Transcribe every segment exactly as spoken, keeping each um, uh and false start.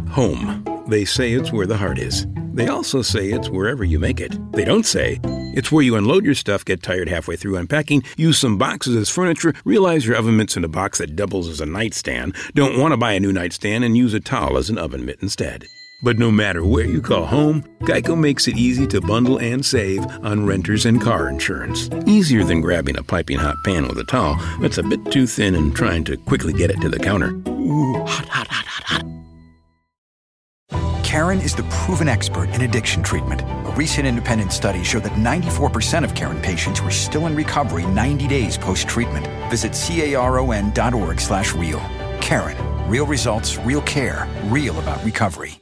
Home. They say it's where the heart is. They also say it's wherever you make it. They don't say it's where you unload your stuff, get tired halfway through unpacking, use some boxes as furniture, realize your oven mitt's in a box that doubles as a nightstand, don't want to buy a new nightstand, and use a towel as an oven mitt instead. But no matter where you call home, Geico makes it easy to bundle and save on renters and car insurance. Easier than grabbing a piping hot pan with a towel that's a bit too thin and trying to quickly get it to the counter. Ooh, hot, hot, hot, hot, hot. Karen is the proven expert in addiction treatment. A recent independent study showed that ninety-four percent of Karen patients were still in recovery ninety days post-treatment. Visit caron.org slash real. Karen. Real results, real care, real about recovery.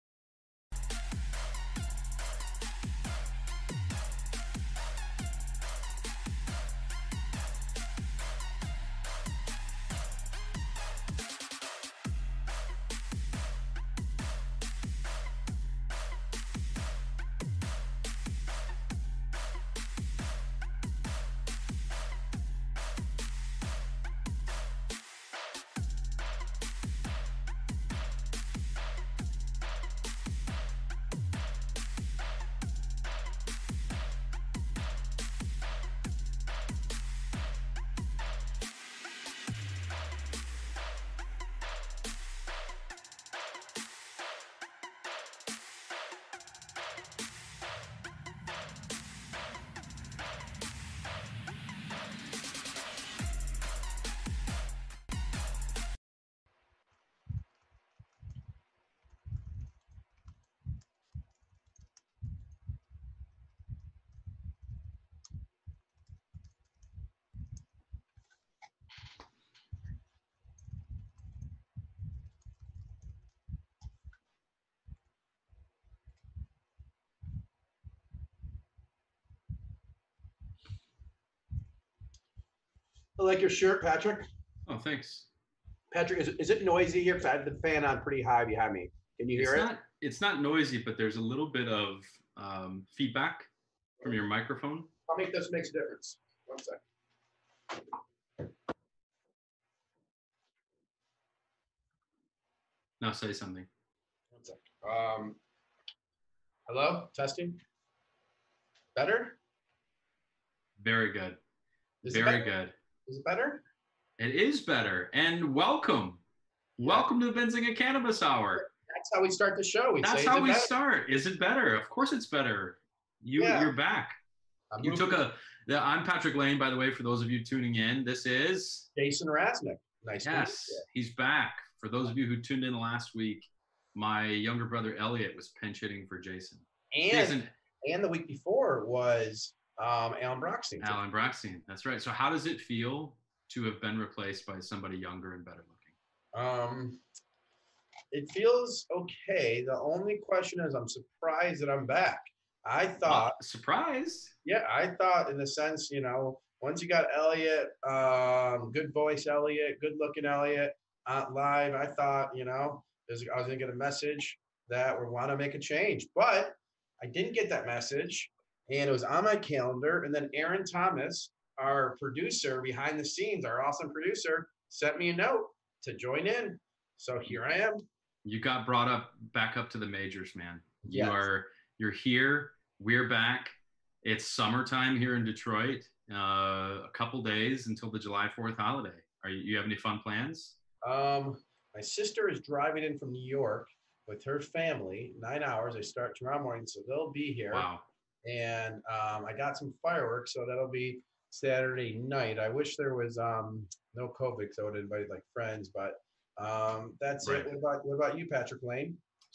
I like your shirt, Patrick. Oh, thanks. Patrick, is, is it noisy here? Because I have the fan on pretty high behind me. Can you hear it's it? Not, it's not noisy, but there's a little bit of um, feedback from your microphone. I'll make this makes a difference. One sec. Now say something. One sec. Um, hello? Testing? Better? Very good. Is it Very better? good. Is it better? It is better. And welcome. Yeah. Welcome to the Benzinga Cannabis Hour. That's how we start the show. We That's say, how we better? start. Is it better? Of course it's better. You, yeah. You're back. I'm you moving. took a, the, I'm Patrick Lane, by the way, for those of you tuning in. This is Jason Rasnick. Nice to meet Yes, you. he's back. For those of you who tuned in last week, my younger brother Elliot was pinch hitting for Jason. And, Jason, and the week before was um, Alan Brockstein. Alan Brockstein, that's right. So how does it feel to have been replaced by somebody younger and better looking? Um, it feels okay. The only question is I'm surprised that I'm back. I thought oh, surprise. Yeah, I thought in the sense, you know, once you got Elliot, um, good voice Elliot, good looking Elliot uh, live, I thought, you know, there's, I was gonna get a message that we want to make a change, but I didn't get that message, and it was on my calendar. And then Aaron Thomas, our producer behind the scenes, our awesome producer, sent me a note to join in. So here I am. You got brought up back up to the majors, man. You Yes. are you're here. We're back. It's summertime here in Detroit. Uh, a couple days until the July fourth holiday. Are you, you have any fun plans? Um, my sister is driving in from New York with her family, nine hours. They start tomorrow morning, so they'll be here. Wow. And um, I got some fireworks, so that'll be Saturday night. I wish there was um, no COVID, so I would invite like friends, but um, that's right. it. What about, what about you, Patrick Lane?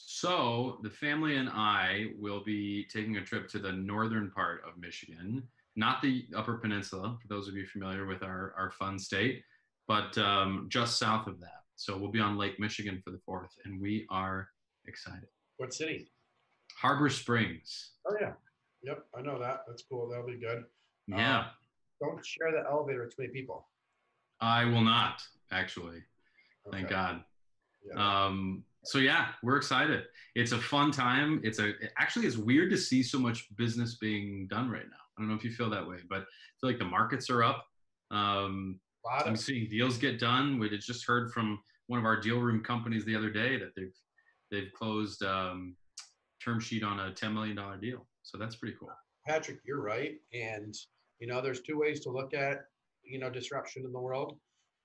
So the family and I will be taking a trip to the northern part of Michigan, not the Upper Peninsula, for those of you familiar with our, our fun state, but um, just south of that. So we'll be on Lake Michigan for the fourth, and we are excited. What city? Harbor Springs. Oh, yeah. Yep, I know that. That's cool. That'll be good. Yeah. Um, don't share the elevator with too many people. I will not, actually. Okay. Thank God. Yeah. Um, so yeah, we're excited. It's a fun time. It's a, it actually it's weird to see so much business being done right now. I don't know if you feel that way, but I feel like the markets are up. Um, of- I'm seeing deals get done. We just heard from one of our deal room companies the other day that they've they've closed um, term sheet on a ten million dollars deal. So that's pretty cool. Patrick, you're right. And, you know, there's two ways to look at, you know, disruption in the world.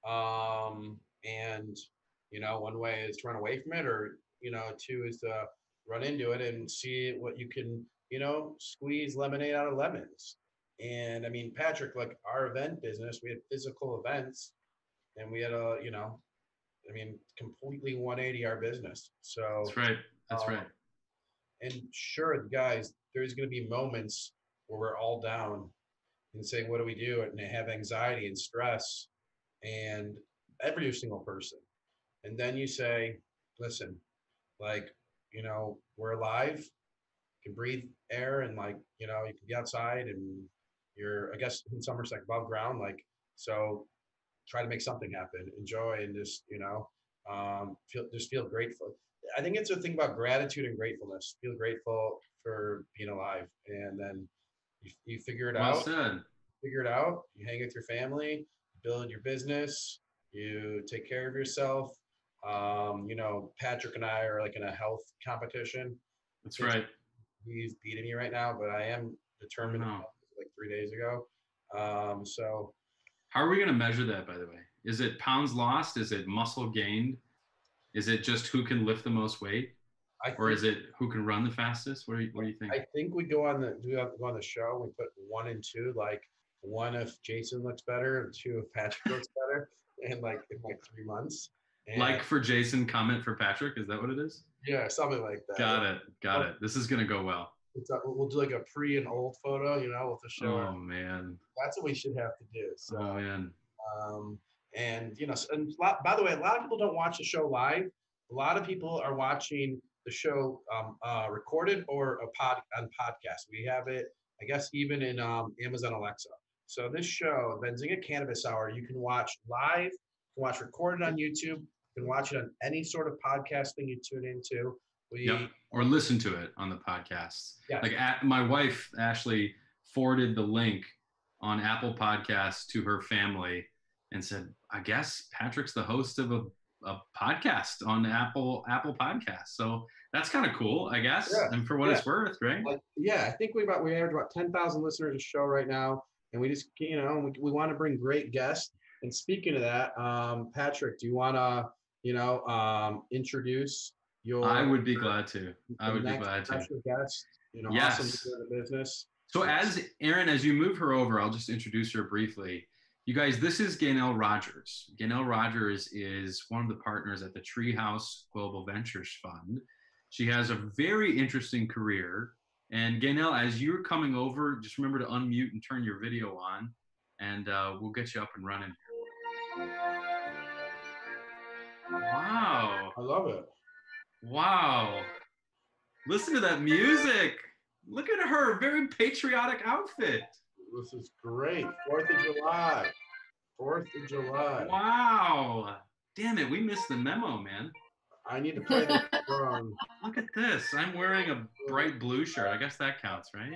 Um, and, you know, one way is to run away from it, or, you know, two is to run into it and see what you can, you know, squeeze lemonade out of lemons. And I mean, Patrick, like our event business, we had physical events and we had a, you know, I mean, completely one eighty our business. So that's right. That's um, right. And sure, guys, there's going to be moments where we're all down and saying, what do we do? And they have anxiety and stress, and every single person. And then you say, listen, like, you know, we're alive, you can breathe air, and like, you know, you can be outside and you're, I guess in some respect above ground. Like, so try to make something happen, enjoy, and just, you know, um, feel, just feel grateful. I think it's a thing about gratitude and gratefulness. Feel grateful for being alive, and then you, you figure it Well out. said. Figure it out. You hang with your family, build your business, you take care of yourself. Um, you know, Patrick and I are like in a health competition. That's right. He's beating me right now, but I am determined. Oh, no. Like three days ago. Um, so, how are we going to measure that, by the way? Is it pounds lost? Is it muscle gained? Is it just who can lift the most weight? I think, or is it who can run the fastest? What do you, what do you think? I think we go on the do go on the show. We put one and two, like one if Jason looks better, and two if Patrick looks better, and like in like three months. And like for Jason, comment for Patrick. Is that what it is? Yeah, something like that. Got it. Got it. This is gonna go well. It's a, we'll do like a pre and old photo, you know, with the show. Oh man, that's what we should have to do. So, oh man. Um, and you know, and a lot, by the way, a lot of people don't watch the show live. A lot of people are watching the show um, uh, recorded or a pod on podcast. We have it, I guess, even in um, Amazon Alexa. So this show, Benzinga Cannabis Hour, you can watch live, you can watch recorded on YouTube, you can watch it on any sort of podcast thing you tune into. We, yep. Or listen to it on the podcast. Yeah. Like at, my wife, Ashley, forwarded the link on Apple Podcasts to her family and said, I guess Patrick's the host of a, a podcast on Apple Apple Podcasts. So that's kind of cool, I guess. Yeah. And for what yeah. it's worth, right? Like, yeah, I think we about we average about ten thousand listeners a show right now. And we just, you know, we, we want to bring great guests. And speaking of that, um, Patrick, do you want to, you know, um, introduce your, I would be glad to. I would be glad to. Guest, you know, yes. awesome in the business. So as Aaron, as you move her over, I'll just introduce her briefly. You guys, this is Gaynell Rogers. Gaynell Rogers is one of the partners at the Treehouse Global Ventures Fund. She has a very interesting career. And Gaynell, as you're coming over, just remember to unmute and turn your video on, and uh, we'll get you up and running. Wow. I love it. Wow. Listen to that music. Look at her, very patriotic outfit. This is great. Fourth of July. Fourth of July. Wow. Damn it, we missed the memo, man. I need to play this song. Look at this. I'm wearing a bright blue shirt. I guess that counts, right?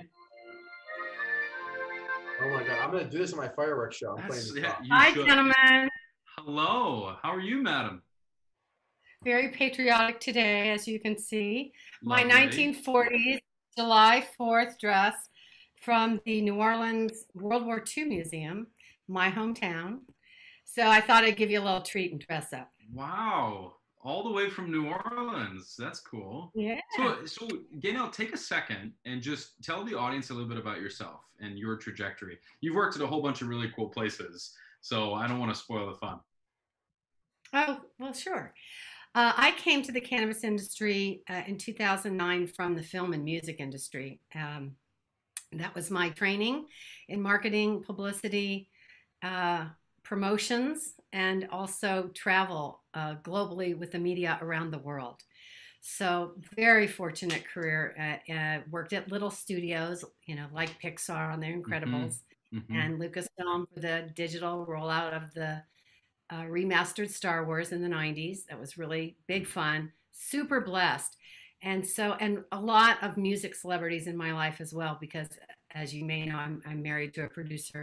Oh my God. I'm going to do this in my fireworks show. I'm That's, playing yeah, Hi, should. gentlemen. Hello. How are you, madam? Very patriotic today, as you can see. Lovely. My nineteen forties July fourth dress from the New Orleans World War Two Museum, my hometown. So I thought I'd give you a little treat and dress up. Wow. All the way from New Orleans. That's cool. Yeah. So, so Gaynell, take a second and just tell the audience a little bit about yourself and your trajectory. You've worked at a whole bunch of really cool places, so I don't want to spoil the fun. Oh, well, sure. Uh, I came to the cannabis industry uh, in two thousand nine from the film and music industry. Um, that was my training in marketing, publicity, uh, promotions, and also travel uh, globally with the media around the world. So very fortunate career. Uh, uh, worked at little studios, you know, like Pixar on their Incredibles, mm-hmm. Mm-hmm. and Lucasfilm for the digital rollout of the uh, remastered Star Wars in the nineties. That was really big fun, super blessed. And so, and a lot of music celebrities in my life as well, because as you may know, I'm, I'm married to a producer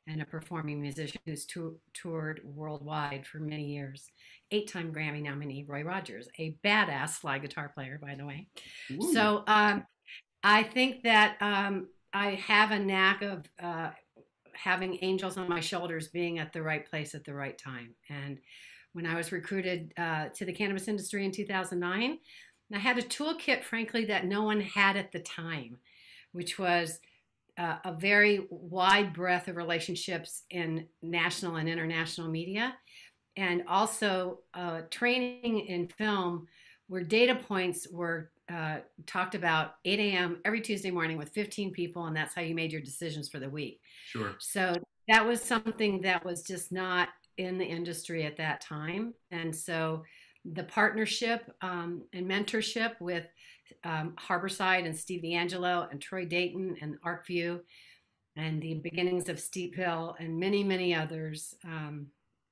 and a performing musician who's tou- toured worldwide for many years. Eight-time Grammy nominee Roy Rogers, a badass slide guitar player, by the way. Ooh. So um, I think that um, I have a knack of uh, having angels on my shoulders, being at the right place at the right time. And when I was recruited uh, to the cannabis industry in two thousand nine, I had a toolkit, frankly, that no one had at the time, which was uh, a very wide breadth of relationships in national and international media, and also uh, training in film where data points were uh, talked about eight a.m. every Tuesday morning with fifteen people, and that's how you made your decisions for the week. Sure. So that was something that was just not in the industry at that time. And so the partnership um, and mentorship with um, Harborside and Steve D'Angelo and Troy Dayton and ArcView and the beginnings of Steepville and many, many others um,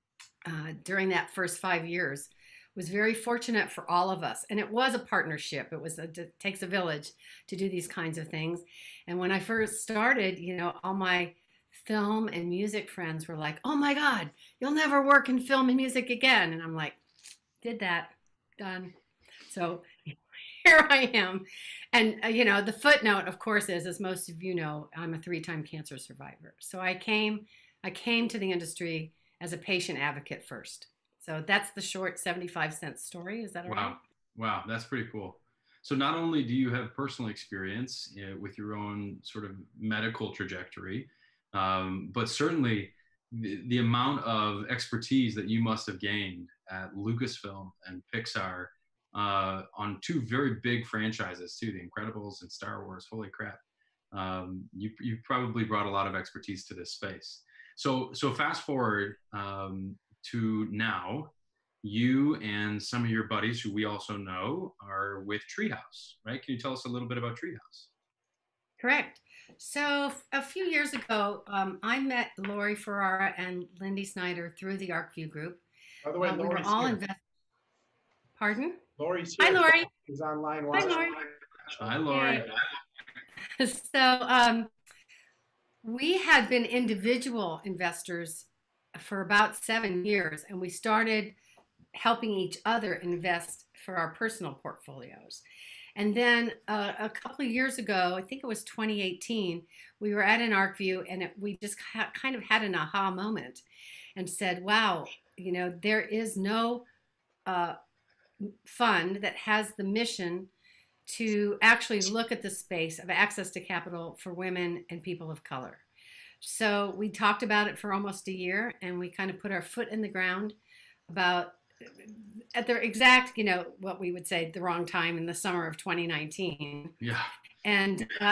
uh, during that first five years was very fortunate for all of us. And it was a partnership. It was a, it takes a village to do these kinds of things. And when I first started, you know, all my film and music friends were like, oh my God, you'll never work in film and music again. And I'm like, did that, done. So here I am. And, uh, you know, the footnote, of course, is, as most of you know, I'm a three-time cancer survivor. So I came, I came to the industry as a patient advocate first. So that's the short seventy-five cent story. Is that all wow. right? Wow, that's pretty cool. So not only do you have personal experience uh, with your own sort of medical trajectory, um, but certainly the, the amount of expertise that you must have gained at Lucasfilm and Pixar uh, on two very big franchises too, The Incredibles and Star Wars. Holy crap. Um, you, you probably brought a lot of expertise to this space. So, so fast forward um, to now, you and some of your buddies who we also know are with Treehouse, right? Can you tell us a little bit about Treehouse? Correct. So a few years ago, um, I met Lori Ferrara and Lindy Snyder through the ArcView group. By the way, uh, we were Lori's all here. invest- Pardon? Lori's Hi, here. Lori. She's online Hi, watching. Lori. Hi, Lori. So um, we had been individual investors for about seven years, and we started helping each other invest for our personal portfolios. And then uh, a couple of years ago, I think it was twenty eighteen, we were at an ArcView, and it, we just ha- kind of had an aha moment and said, wow, you know, there is no uh, fund that has the mission to actually look at the space of access to capital for women and people of color. So we talked about it for almost a year, and we kind of put our foot in the ground about at the exact, you know, what we would say the wrong time in the summer of twenty nineteen. Yeah. And uh,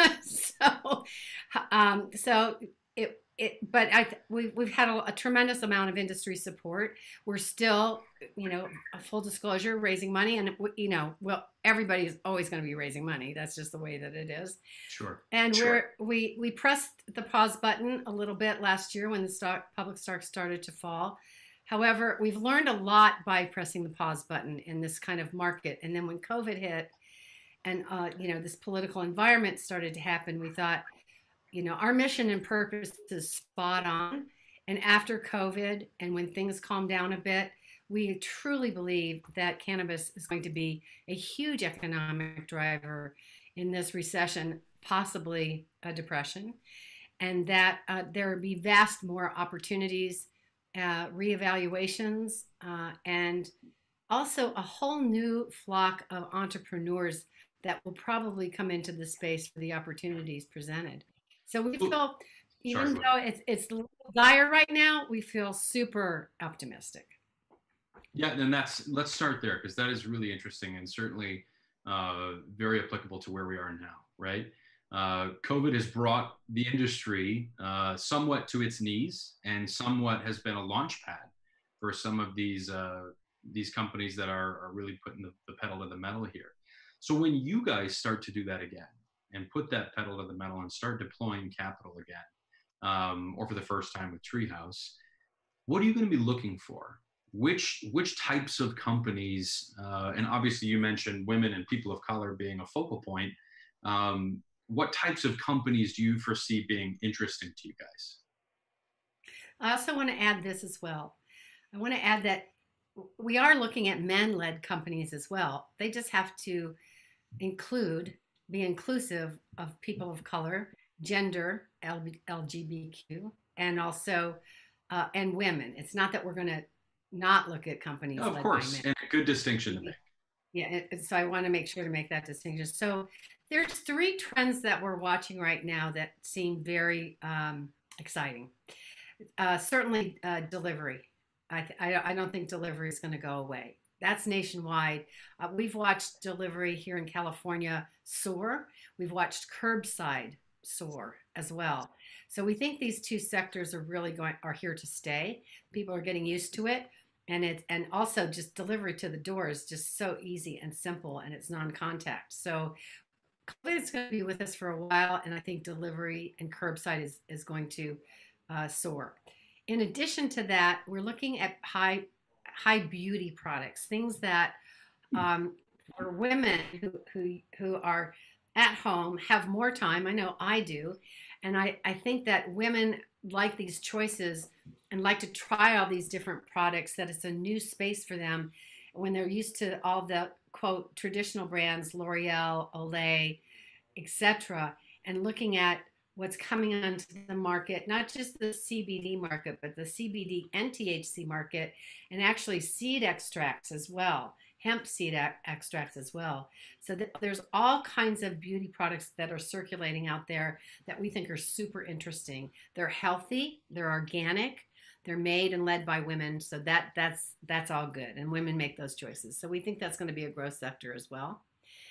so, um, so it, it, but I, we, we've had a, a tremendous amount of industry support. We're still, you know, a full disclosure, raising money, and you know, well, everybody's always going to be raising money. That's just the way that it is. Sure. And sure. we're we we pressed the pause button a little bit last year when the stock public stock started to fall. However, we've learned a lot by pressing the pause button in this kind of market. And then when COVID hit, and uh, you know, this political environment started to happen, we thought, you know, our mission and purpose is spot on. And after COVID, and when things calm down a bit, we truly believe that cannabis is going to be a huge economic driver in this recession, possibly a depression, and that uh, there will be vast more opportunities, uh, reevaluations, uh, and also a whole new flock of entrepreneurs that will probably come into the space for the opportunities presented. So we feel, even Sorry, though it's it's a little dire right now, we feel super optimistic. Yeah, then that's let's start there, because that is really interesting and certainly uh, very applicable to where we are now, right? Uh, COVID has brought the industry uh, somewhat to its knees, and somewhat has been a launch pad for some of these uh, these companies that are, are really putting the, the pedal to the metal here. So when you guys start to do that again and put that pedal to the metal and start deploying capital again, um, or for the first time with Treehouse, what are you going to be looking for? Which which types of companies, uh, and obviously you mentioned women and people of color being a focal point, um, what types of companies do you foresee being interesting to you guys? I also want to add this as well. I want to add that we are looking at men-led companies as well. They just have to include, be inclusive of people of color, gender, L G B T Q, and also uh, and women. It's not that we're going to not look at companies. Of led course, by men. and a good distinction to make. Yeah, so I want to make sure to make that distinction. So there's three trends that we're watching right now that seem very um, exciting. Uh, certainly uh, delivery. I, I, I don't think delivery is going to go away. That's nationwide. Uh, we've watched delivery here in California soar. We've watched curbside soar as well. So we think these two sectors are really going are here to stay. People are getting used to it. And it and also just delivery to the door is just so easy and simple, and it's non-contact. So COVID is going to be with us for a while, and I think delivery and curbside is, is going to uh, soar. In addition to that, we're looking at high high beauty products, things that um, for women who, who who are at home, have more time. I know I do, and I, I think that women like these choices and like to try all these different products, that it's a new space for them when they're used to all the quote traditional brands, L'Oreal, Olay, et cetera, and looking at what's coming onto the market, not just the C B D market, but the C B D and T H C market, and actually seed extracts as well, hemp seed extracts as well. So that there's all kinds of beauty products that are circulating out there that we think are super interesting. They're healthy, they're organic, they're made and led by women, so that that's that's all good, and women make those choices. So we think that's going to be a growth sector as well.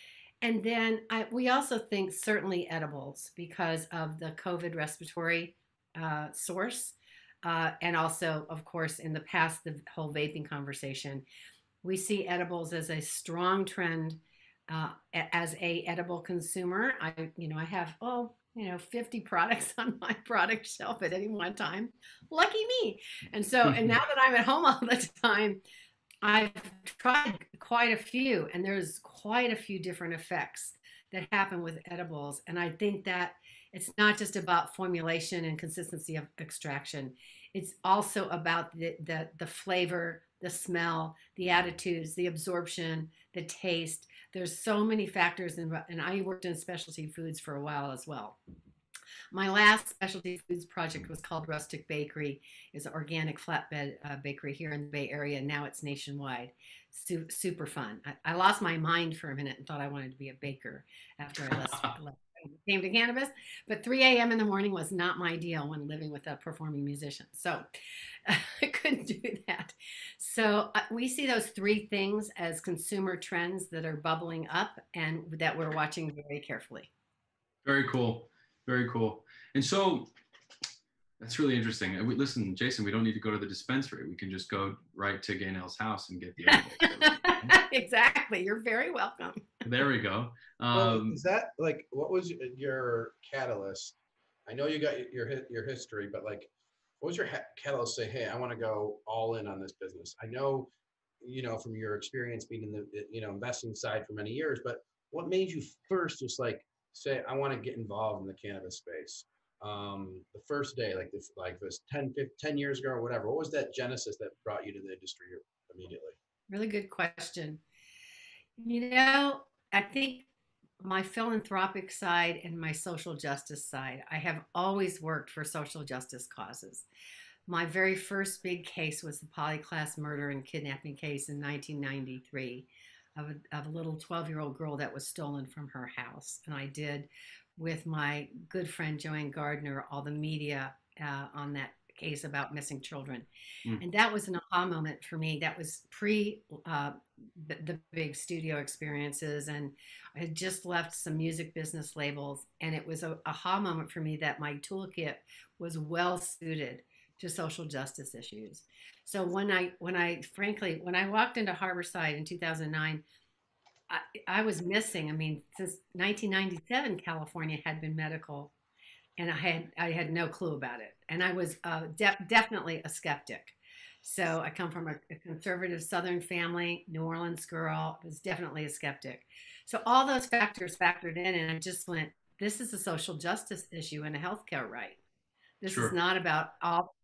And then I, we also think certainly edibles because of the COVID respiratory uh, source, uh, and also, of course, in the past, the whole vaping conversation. We see edibles as a strong trend. Uh, as a edible consumer, I you know I have oh. you know, fifty products on my product shelf at any one time. Lucky me. And so, and now that I'm at home all the time, I've tried quite a few, and there's quite a few different effects that happen with edibles. And I think that it's not just about formulation and consistency of extraction. It's also about the, the, the flavor, the smell, the attitudes, the absorption, the taste. There's so many factors, in, and I worked in specialty foods for a while as well. My last specialty foods project was called Rustic Bakery. It's an organic flatbed uh, bakery here in the Bay Area. Now it's nationwide. Su- super fun. I, I lost my mind for a minute and thought I wanted to be a baker after I left, left came to cannabis. But three a.m. in the morning was not my deal when living with a performing musician. So I couldn't do that. So uh, we see those three things as consumer trends that are bubbling up and that we're watching very carefully. Very cool. Very cool. And so that's really interesting. And we, listen, Jason, we don't need to go to the dispensary. We can just go right to Gaynell's house and get the edibles. Exactly. You're very welcome. There we go. Um, well, is that like, what was your catalyst? I know you got your your history, but like, what was your catalyst to say, hey, I want to go all in on this business? I know, you know, from your experience being in the, you know, investing side for many years, but what made you first just like say, I want to get involved in the cannabis space? Um, the first day, like this, like this ten, fifteen, ten years ago or whatever, what was that genesis that brought you to the industry immediately? Really good question. You know, I think my philanthropic side and my social justice side, I have always worked for social justice causes. My very first big case was the Polyclass murder and kidnapping case in nineteen ninety-three of a, of a little twelve-year-old girl that was stolen from her house. And I did, with my good friend Joanne Gardner, all the media uh, on that case about missing children. Mm. And that was an aha moment for me. That was pre uh, the, the big studio experiences, and I had just left some music business labels, and it was an aha moment for me that my toolkit was well suited to social justice issues. So when I, when I, frankly, when I walked into Harborside in two thousand nine, I, I was missing. I mean, since nineteen ninety-seven, California had been medical, and I had I had no clue about it. And I was uh, de- definitely a skeptic. So I come from a, a conservative Southern family, New Orleans girl. I was definitely a skeptic. So all those factors factored in, and I just went, this is a social justice issue and a healthcare right. This sure. is not about all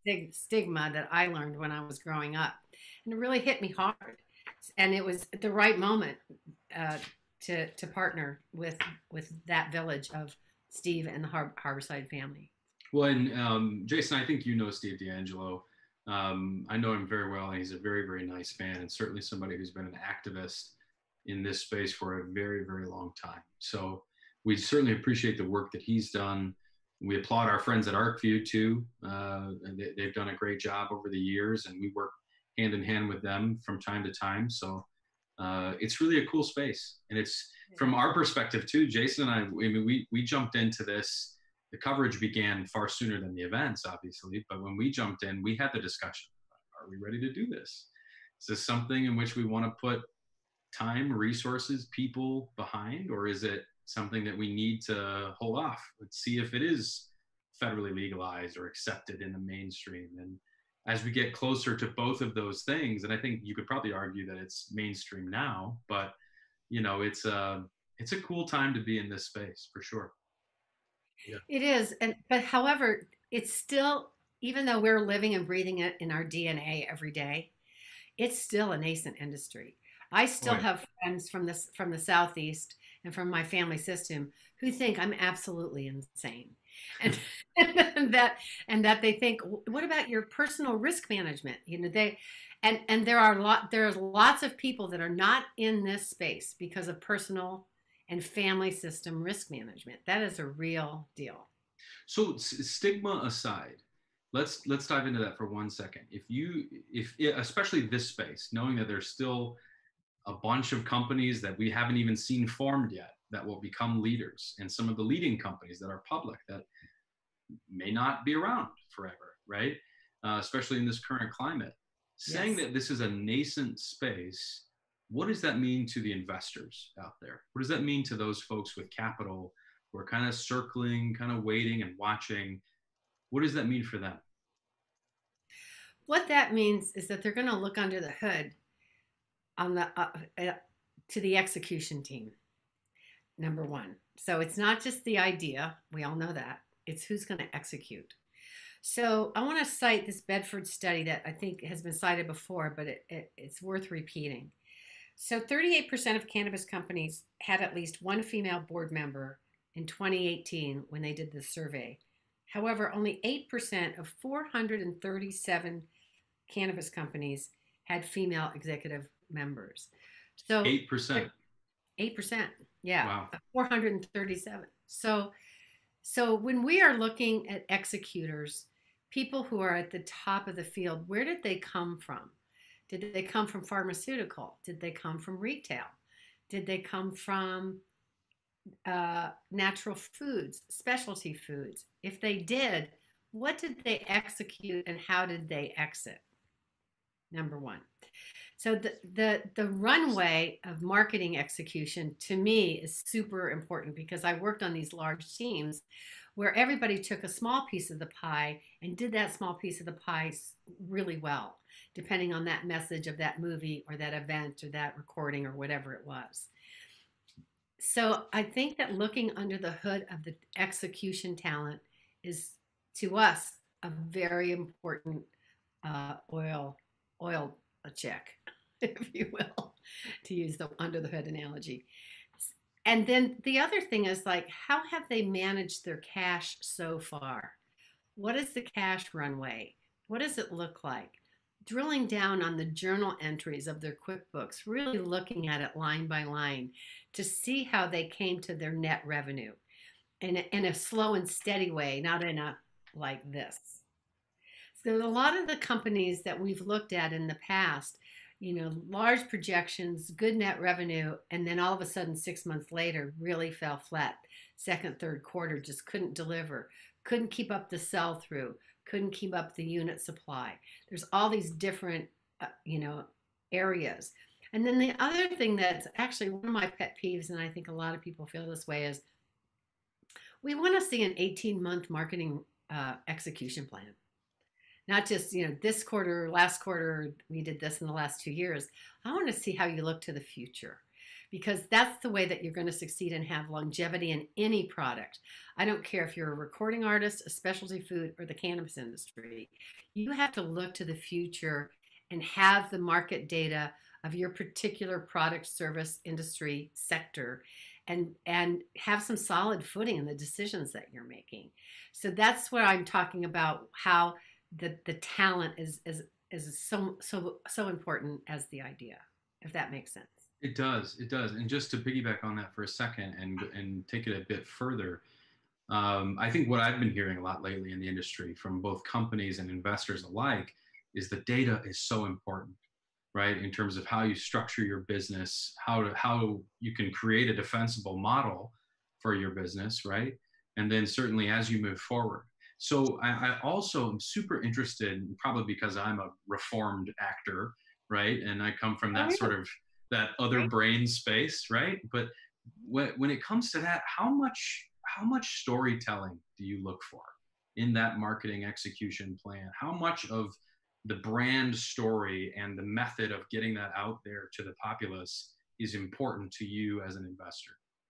stig- stigma that I learned when I was growing up, and it really hit me hard. And it was the right moment uh, to to partner with with that village of Steve and the Har- Harborside family. Well, and um, Jason, I think you know Steve D'Angelo. Um, I know him very well, and he's a very, very nice man, and certainly somebody who's been an activist in this space for a very, very long time. So we certainly appreciate the work that he's done. We applaud our friends at ArcView too. Uh, they, they've done a great job over the years, and we work hand in hand with them from time to time. So uh, it's really a cool space, and it's from our perspective too. Jason and I, I mean, we we jumped into this. The coverage began far sooner than the events, obviously, but when we jumped in, we had the discussion: are we ready to do this? Is this something in which we want to put time, resources, people behind, or is it something that we need to hold off? Let's see if it is federally legalized or accepted in the mainstream. And as we get closer to both of those things, and I think you could probably argue that it's mainstream now, but you know, it's a it's a cool time to be in this space for sure. Yeah. It is, and but however, it's still, even though we're living and breathing it in our D N A every day, it's still a nascent industry. I still right. have friends from this from the Southeast and from my family system who think I'm absolutely insane, and, and that and that they think, what about your personal risk management? You know, they and and there are lot there's lots of people that are not in this space because of personal and family system risk management. That is a real deal. So stigma aside, let's let's dive into that for one second. If you if especially this space, knowing that there's still a bunch of companies that we haven't even seen formed yet that will become leaders, and some of the leading companies that are public that may not be around forever, right? Uh, especially in this current climate. Saying yes. that this is a nascent space, what does that mean to the investors out there? What does that mean to those folks with capital who are kind of circling, kind of waiting and watching? What does that mean for them? What that means is that they're going to look under the hood on the uh, uh, to the execution team, number one. So it's not just the idea, we all know that, it's who's going to execute. So I want to cite this Bedford study that I think has been cited before, but it, it, it's worth repeating. So thirty-eight percent of cannabis companies had at least one female board member in twenty eighteen when they did the survey. However, only eight percent of four hundred thirty-seven cannabis companies had female executive members. So eight percent. eight percent. Yeah. Wow. four hundred thirty-seven. So so when we are looking at executors, people who are at the top of the field, where did they come from? Did they come from pharmaceutical? Did they come from retail? Did they come from uh, natural foods, specialty foods? If they did, what did they execute and how did they exit? Number one. So the, the, the runway of marketing execution to me is super important because I worked on these large teams where everybody took a small piece of the pie and did that small piece of the pie really well, depending on that message of that movie or that event or that recording or whatever it was. So I think that looking under the hood of the execution talent is, to us, a very important uh, oil oil check, if you will, to use the under the hood analogy. And then the other thing is, like, how have they managed their cash so far? What is the cash runway? What does it look like? Drilling down on the journal entries of their QuickBooks, really looking at it line by line to see how they came to their net revenue in a, in a slow and steady way, not in a like this. So a lot of the companies that we've looked at in the past, you know, large projections, good net revenue, and then all of a sudden six months later really fell flat. Second, third quarter just couldn't deliver, couldn't keep up the sell through, couldn't keep up the unit supply. There's all these different, uh, you know, areas. And then the other thing that's actually one of my pet peeves, and I think a lot of people feel this way, is we want to see an eighteen month marketing uh, execution plan. Not just, you know, this quarter, last quarter, we did this in the last two years. I want to see how you look to the future, because that's the way that you're going to succeed and have longevity in any product. I don't care if you're a recording artist, a specialty food, or the cannabis industry. You have to look to the future and have the market data of your particular product, service, industry, sector, and and have some solid footing in the decisions that you're making. So that's what I'm talking about, how the the talent is is is so so so important as the idea, if that makes sense. It does, it does. And just to piggyback on that for a second and and take it a bit further, um, I think what I've been hearing a lot lately in the industry from both companies and investors alike is the data is so important, right? In terms of how you structure your business, how to how you can create a defensible model for your business, right? And then certainly as you move forward. So I, I also am super interested, probably because I'm a reformed actor, right? And I come from that sort of that other brain space, right? But when, when it comes to that, how much how much storytelling do you look for in that marketing execution plan? How much of the brand story and the method of getting that out there to the populace is important to you as an investor?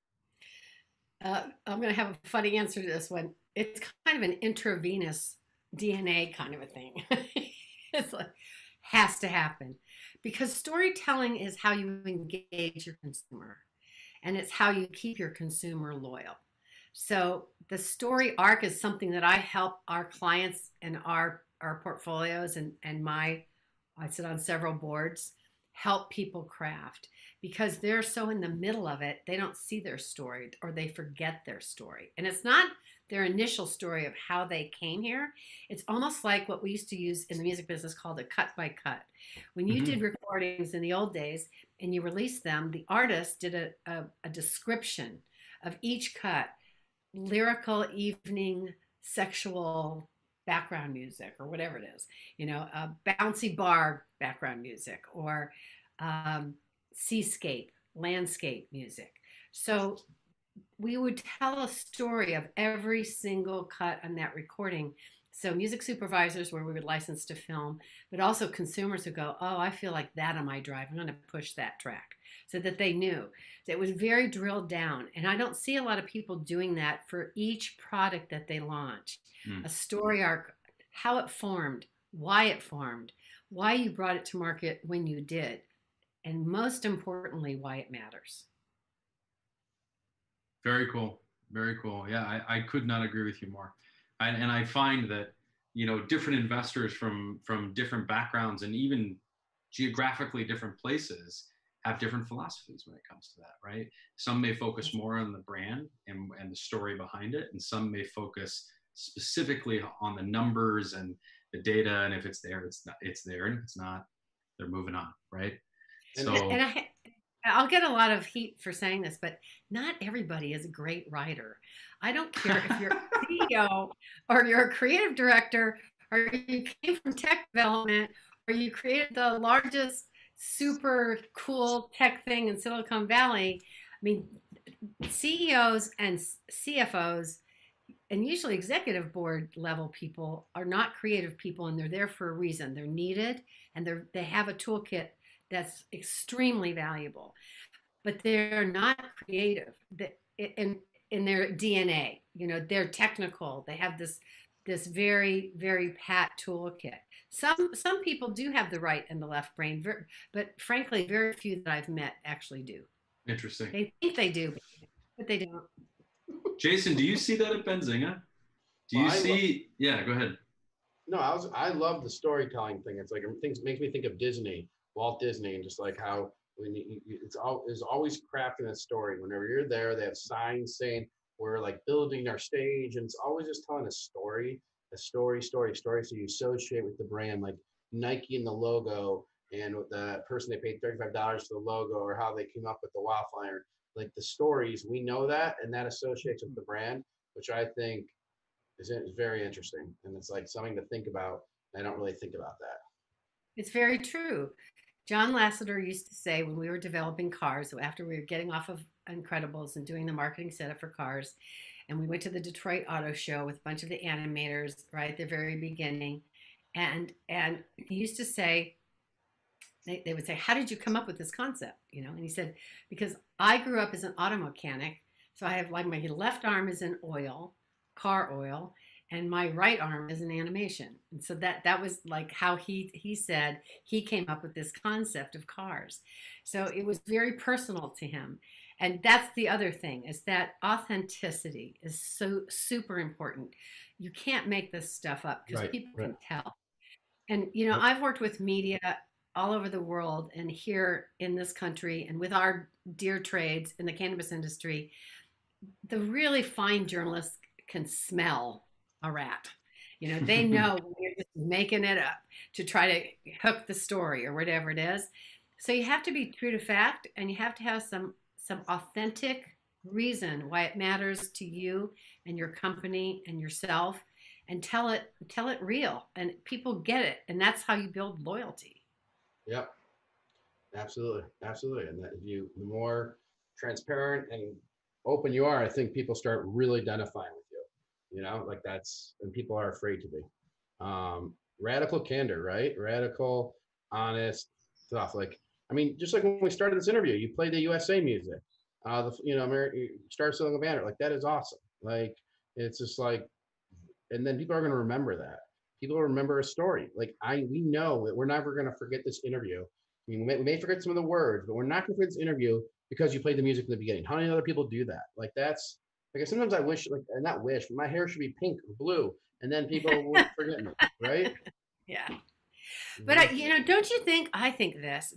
Uh, I'm going to have a funny answer to this one. It's kind of an intravenous D N A kind of a thing. It's like, has to happen, because storytelling is how you engage your consumer, and it's how you keep your consumer loyal. So the story arc is something that I help our clients and our our portfolios and and my I sit on several boards, help people craft, because they're so in the middle of it, they don't see their story, or they forget their story. And it's not their initial story of how they came here. It's almost like what we used to use in the music business called a cut by cut. When you mm-hmm. did recordings in the old days and you released them, the artist did a, a, a description of each cut, lyrical, evening, sexual background music, or whatever it is, you know, a bouncy bar background music, or um, seascape, landscape music. So we would tell a story of every single cut on that recording. So music supervisors, where we would license to film, but also consumers who go, oh, I feel like that on my drive, I'm going to push that track, so that they knew. So it was very drilled down. And I don't see a lot of people doing that for each product that they launch. Mm. A story arc, how it formed, why it formed, why you brought it to market when you did, and most importantly, why it matters. Very cool. Very cool. Yeah, I, I could not agree with you more. I, and I find that, you know, different investors from from different backgrounds and even geographically different places have different philosophies when it comes to that, right? Some may focus more on the brand and, and the story behind it, and some may focus specifically on the numbers and the data, and if it's there, it's not, it's there, and if it's not, they're moving on, right? And, so, and I, I'll get a lot of heat for saying this, but not everybody is a great writer. I don't care if you're a C E O or you're a creative director, or you came from tech development, or you created the largest super cool tech thing in Silicon Valley. I mean, C E Os and C F Os and usually executive board level people are not creative people, and they're there for a reason. They're needed, and they're they have a toolkit that's extremely valuable, but they're not creative in in their D N A. You know, they're technical. They have this this very, very pat toolkit. Some some people do have the right and the left brain, but frankly, very few that I've met actually do. Interesting. They think they do, but they don't. Jason, do you see that at Benzinga? Do you well, see? Love, yeah, go ahead. No, I was I love the storytelling thing. It's like things makes me think of Disney, Walt Disney, and just like how when you, it's all is always crafting a story. Whenever you're there, they have signs saying we're like building our stage, and it's always just telling a story, a story, story, story. So you associate with the brand, like Nike and the logo, and with the person they paid thirty-five dollars for the logo, or how they came up with the wildfire. Like the stories, we know that, and that associates with the brand, which I think is, is very interesting. And it's like something to think about. I don't really think about that. It's very true. John Lasseter used to say when we were developing cars, so after we were getting off of Incredibles and doing the marketing setup for cars, and we went to the Detroit Auto Show with a bunch of the animators right at the very beginning, and and he used to say, They, they would say, how did you come up with this concept? You know, and he said, because I grew up as an auto mechanic. So I have like my left arm is in oil, car oil, and my right arm is an animation. And so that that was like how he he said he came up with this concept of cars. So it was very personal to him. And that's the other thing, is that authenticity is so super important. You can't make this stuff up because Right, people right. can tell. And you know, Yep. I've worked with media all over the world and here in this country and with our dear trades in the cannabis industry. The really fine journalists can smell a rat. You know, they know when you're just making it up to try to hook the story or whatever it is. So you have to be true to fact, and you have to have some some authentic reason why it matters to you and your company and yourself, and tell it tell it real, and people get it, and that's how you build loyalty. Yep. Absolutely. Absolutely. And that you, the more transparent and open you are, I think people start really identifying with you, you know, like that's, and people are afraid to be. Um, radical candor, right? Radical, honest stuff. Like, I mean, just like when we started this interview, you played the U S A music, uh, the, you know, American Star Spangled Banner, like that is awesome. Like, it's just like, and then people are going to remember that. People remember a story. Like I, we know that we're never going to forget this interview. I mean, we may, we may forget some of the words, but we're not going to forget this interview because you played the music in the beginning. How many other people do that? Like that's like sometimes I wish, like not wish, but my hair should be pink or blue, and then people won't forget me, right? Yeah. But I, you know, don't you think, I think this,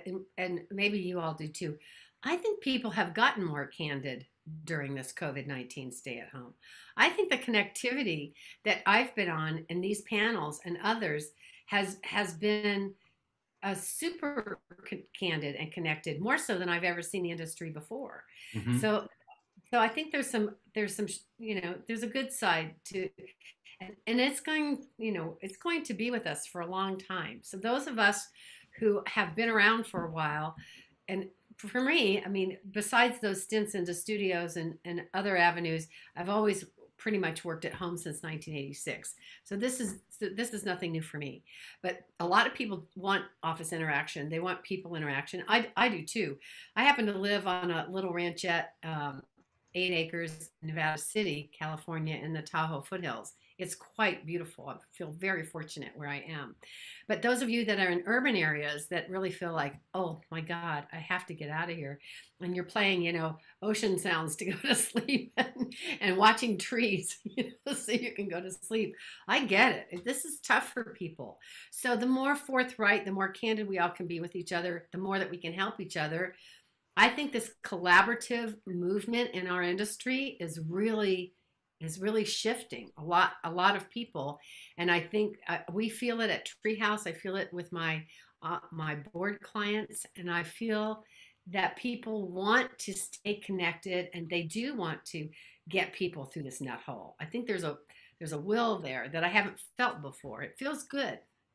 and maybe you all do too, I think people have gotten more candid during this COVID nineteen stay at home. I think the connectivity that I've been on in these panels and others has has been a super candid and connected, more so than I've ever seen the industry before. Mm-hmm. So, so I think there's some, there's some, you know, there's a good side to, and, and it's going, you know, it's going to be with us for a long time. So those of us who have been around for a while, and for me, I mean, besides those stints into studios and, and other avenues, I've always pretty much worked at home since nineteen eighty-six. So this is so this is nothing new for me. But a lot of people want office interaction. They want people interaction. I, I do too. I happen to live on a little ranchette, um, eight acres, Nevada City, California, in the Tahoe foothills. It's quite beautiful. I feel very fortunate where I am. But those of you that are in urban areas that really feel like, oh my God, I have to get out of here. And you're playing, you know, ocean sounds to go to sleep and, and watching trees, you know, so you can go to sleep. I get it. This is tough for people. So the more forthright, the more candid we all can be with each other, the more that we can help each other. I think this collaborative movement in our industry is really is really shifting a lot, a lot of people. And I think uh, we feel it at Treehouse. I feel it with my, uh, my board clients. And I feel that people want to stay connected, and they do want to get people through this nut hole. I think there's a, there's a will there that I haven't felt before. It feels good.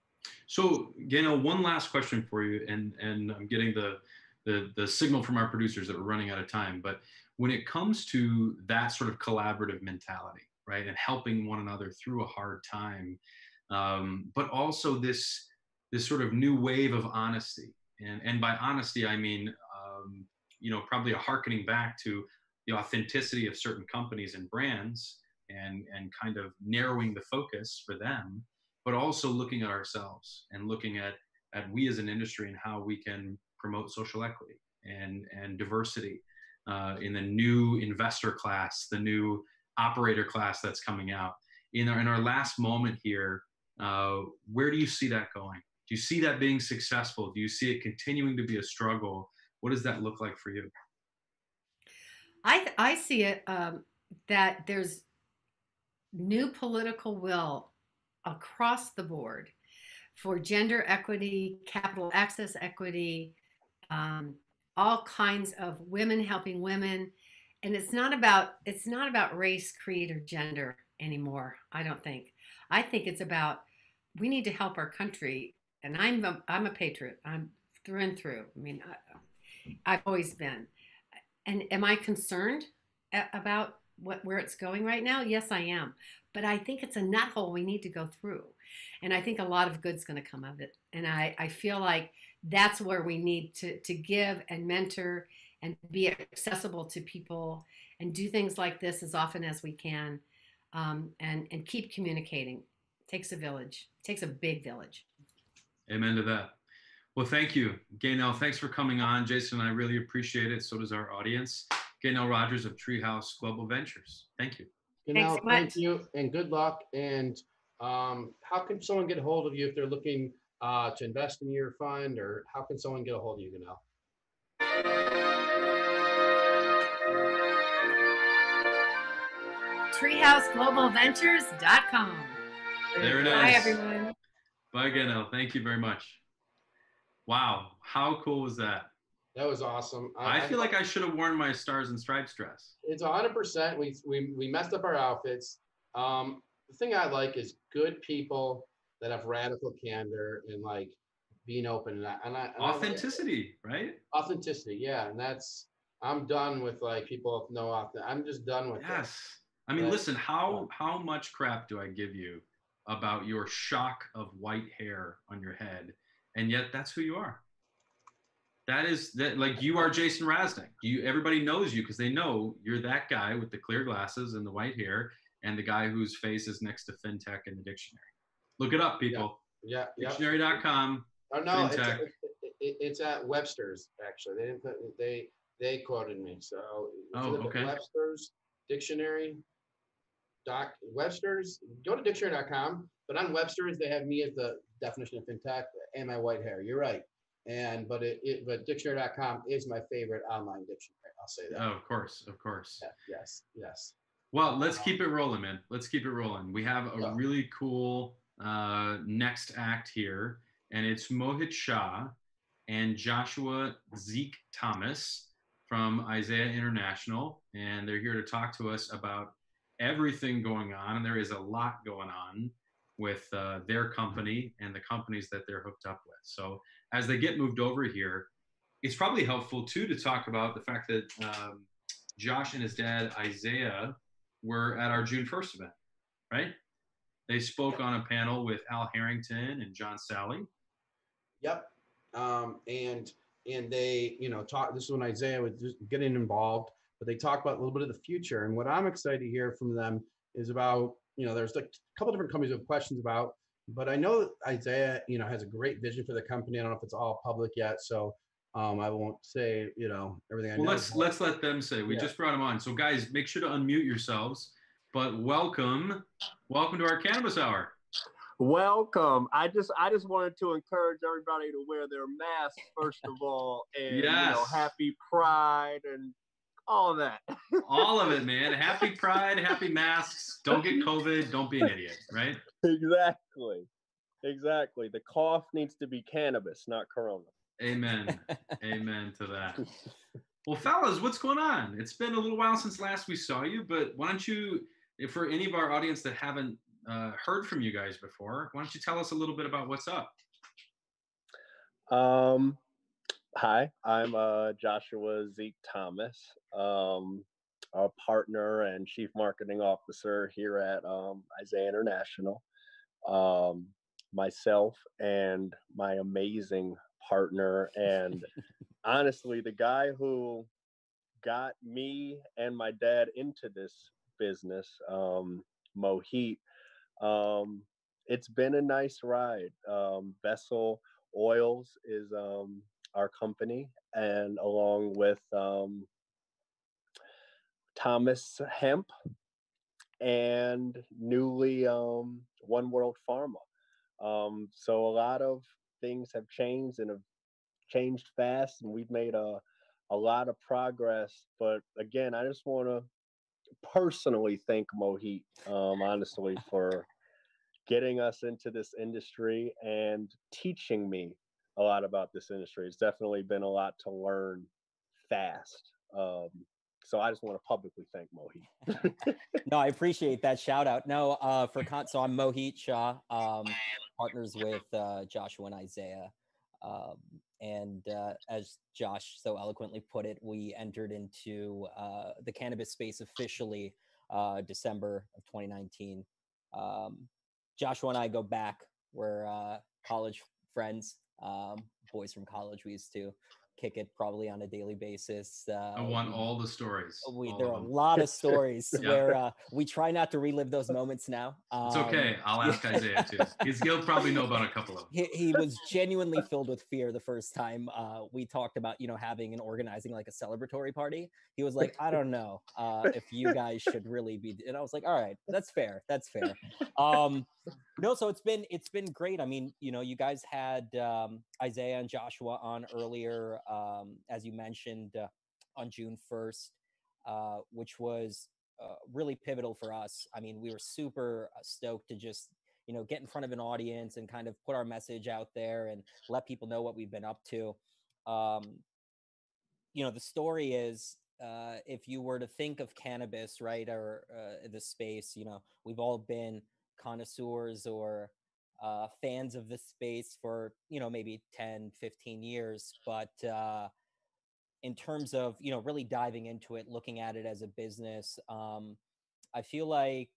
So Gaynell, one last question for you. And, and I'm getting the, the, the signal from our producers that we're running out of time, but when it comes to that sort of collaborative mentality, right, and helping one another through a hard time, um, but also this this sort of new wave of honesty, and and by honesty I mean um, you know, probably a hearkening back to the authenticity of certain companies and brands, and and kind of narrowing the focus for them, but also looking at ourselves and looking at at we as an industry and how we can promote social equity and and diversity. Uh, in the new investor class, the new operator class that's coming out. In our, in our last moment here, uh, where do you see that going? Do you see that being successful? Do you see it continuing to be a struggle? What does that look like for you? I, I see it um, that there's new political will across the board for gender equity, capital access equity, um, all kinds of women helping women. And it's not about, it's not about race, creed, or gender anymore. I don't think. I think it's about, we need to help our country. And I'm a, I'm a patriot. I'm through and through. I mean, I, I've always been. And am I concerned about what, where it's going right now? Yes, I am. But I think it's a nut hole we need to go through. And I think a lot of good's going to come of it. And I, I feel like that's where we need to, to give and mentor and be accessible to people and do things like this as often as we can. um, and and keep communicating. It takes a village. It takes a big village. Amen to that. Well, thank you, Gaynell. Thanks for coming on, Jason. And I really appreciate it. So does our audience. Gaynell Rogers of Treehouse Global Ventures. Thank you. You Thanks know, so much. thank you and good luck. And um, how can someone get a hold of you if they're looking uh, to invest in your fund, or how can someone get a hold of you, Gaynell? treehouse global ventures dot com. There it is. Bye, everyone. Bye, Gaynell. Thank you very much. Wow. How cool was that? That was awesome. I, I feel like I should have worn my Stars and Stripes dress. It's one hundred percent. We, we, we messed up our outfits. Um, the thing I like is good people that have radical candor and like being open. And I, and I, and Authenticity, I right? Authenticity, yeah. And that's, I'm done with like people with no author. I'm just done with Yes. that. I mean, But, listen, how how much crap do I give you about your shock of white hair on your head? And yet that's who you are. That is that like you are Jason Raznick. You everybody knows you because they know you're that guy with the clear glasses and the white hair and the guy whose face is next to FinTech in the dictionary. Look it up, people. Yeah. yeah Dictionary dot com. Oh no, it's, FinTech. it, it, it's at Webster's actually. They didn't put they they quoted me. So if Oh, you look okay. at Webster's dictionary. Doc Webster's, go to dictionary dot com, but on Webster's they have me as the definition of FinTech and my white hair. You're right. And but it, it but dictionary dot com is my favorite online dictionary. I'll say that. Oh, of course, of course. Yeah, yes, yes. Well, let's keep it rolling, man. Let's keep it rolling. We have a Yeah. really cool uh, next act here, and it's Mohit Shah and Joshua Zeke Thomas from Isaiah International, and they're here to talk to us about everything going on, and there is a lot going on with uh, their company and the companies that they're hooked up with. So as they get moved over here, it's probably helpful too to talk about the fact that um, Josh and his dad Isaiah were at our June first event, right? They spoke on a panel with Al Harrington and John Sally. Yep. Um, and and they, you know, talk. This is when Isaiah was just getting involved, but they talk about a little bit of the future. And what I'm excited to hear from them is about, you know, there's like a couple different companies with questions about, but I know Isaiah, you know, has a great vision for the company. I don't know if it's all public yet, so um, I won't say, you know, everything I well, know. let's let's let them say. We Yeah. just brought them on. So guys, make sure to unmute yourselves. But welcome, welcome to our Cannabis Hour. Welcome. I just I just wanted to encourage everybody to wear their masks first of all, and Yes. you know, happy Pride and all of that. All of it, man. Happy Pride, happy masks. Don't get COVID. Don't be an idiot, right? Exactly. Exactly. The cough needs to be cannabis, not Corona. Amen. Amen to that. Well, fellas, what's going on? It's been a little while since last we saw you, but why don't you, if for any of our audience that haven't uh, heard from you guys before, why don't you tell us a little bit about what's up? Um, hi, I'm uh, Joshua Zeke Thomas, um, a partner and chief marketing officer here at um, Isaiah International. Um, myself and my amazing partner, and honestly, the guy who got me and my dad into this business, um, Mohit. Um, it's been a nice ride. Um, Vessel Oils is um, our company, and along with um, Thomas Hemp and newly um, One World Pharma. Um, so a lot of things have changed and have changed fast, and we've made a a lot of progress. But again, I just want to personally thank Mohit, um, honestly, for getting us into this industry and teaching me a lot about this industry. It's definitely been a lot to learn fast. Um, so I just want to publicly thank Mohit. No, I appreciate that shout out. No, uh, for con- so I'm Mohit Shah, um, partners with uh, Joshua and Isaiah. Um, and uh, as Josh so eloquently put it, we entered into uh, the cannabis space officially uh, December of twenty nineteen. Um, Joshua and I go back. We're uh, college friends, um, boys from college. We used to kick it probably on a daily basis. Uh, I want all the stories. We, all there of are a them. lot of stories Yeah. where uh, we try not to relive those moments now. Um, It's okay. I'll ask Isaiah too. He's, he'll probably know about a couple of them. He, he was genuinely filled with fear the first time uh, we talked about, you know, having and organizing like a celebratory party. He was like, I don't know uh, if you guys should really be. And I was like, all right, that's fair. That's fair. Um, no, so it's been it's been great. I mean, you know, you guys had um, Isaiah and Joshua on earlier, um, as you mentioned, uh, on June first, uh, which was uh, really pivotal for us. I mean, we were super stoked to just, you know, get in front of an audience and kind of put our message out there and let people know what we've been up to. Um, you know, the story is, uh, if you were to think of cannabis, right, or uh, the space, you know, we've all been connoisseurs or uh, fans of this space for, you know, maybe ten, fifteen years. But uh, in terms of, you know, really diving into it, looking at it as a business, um, I feel like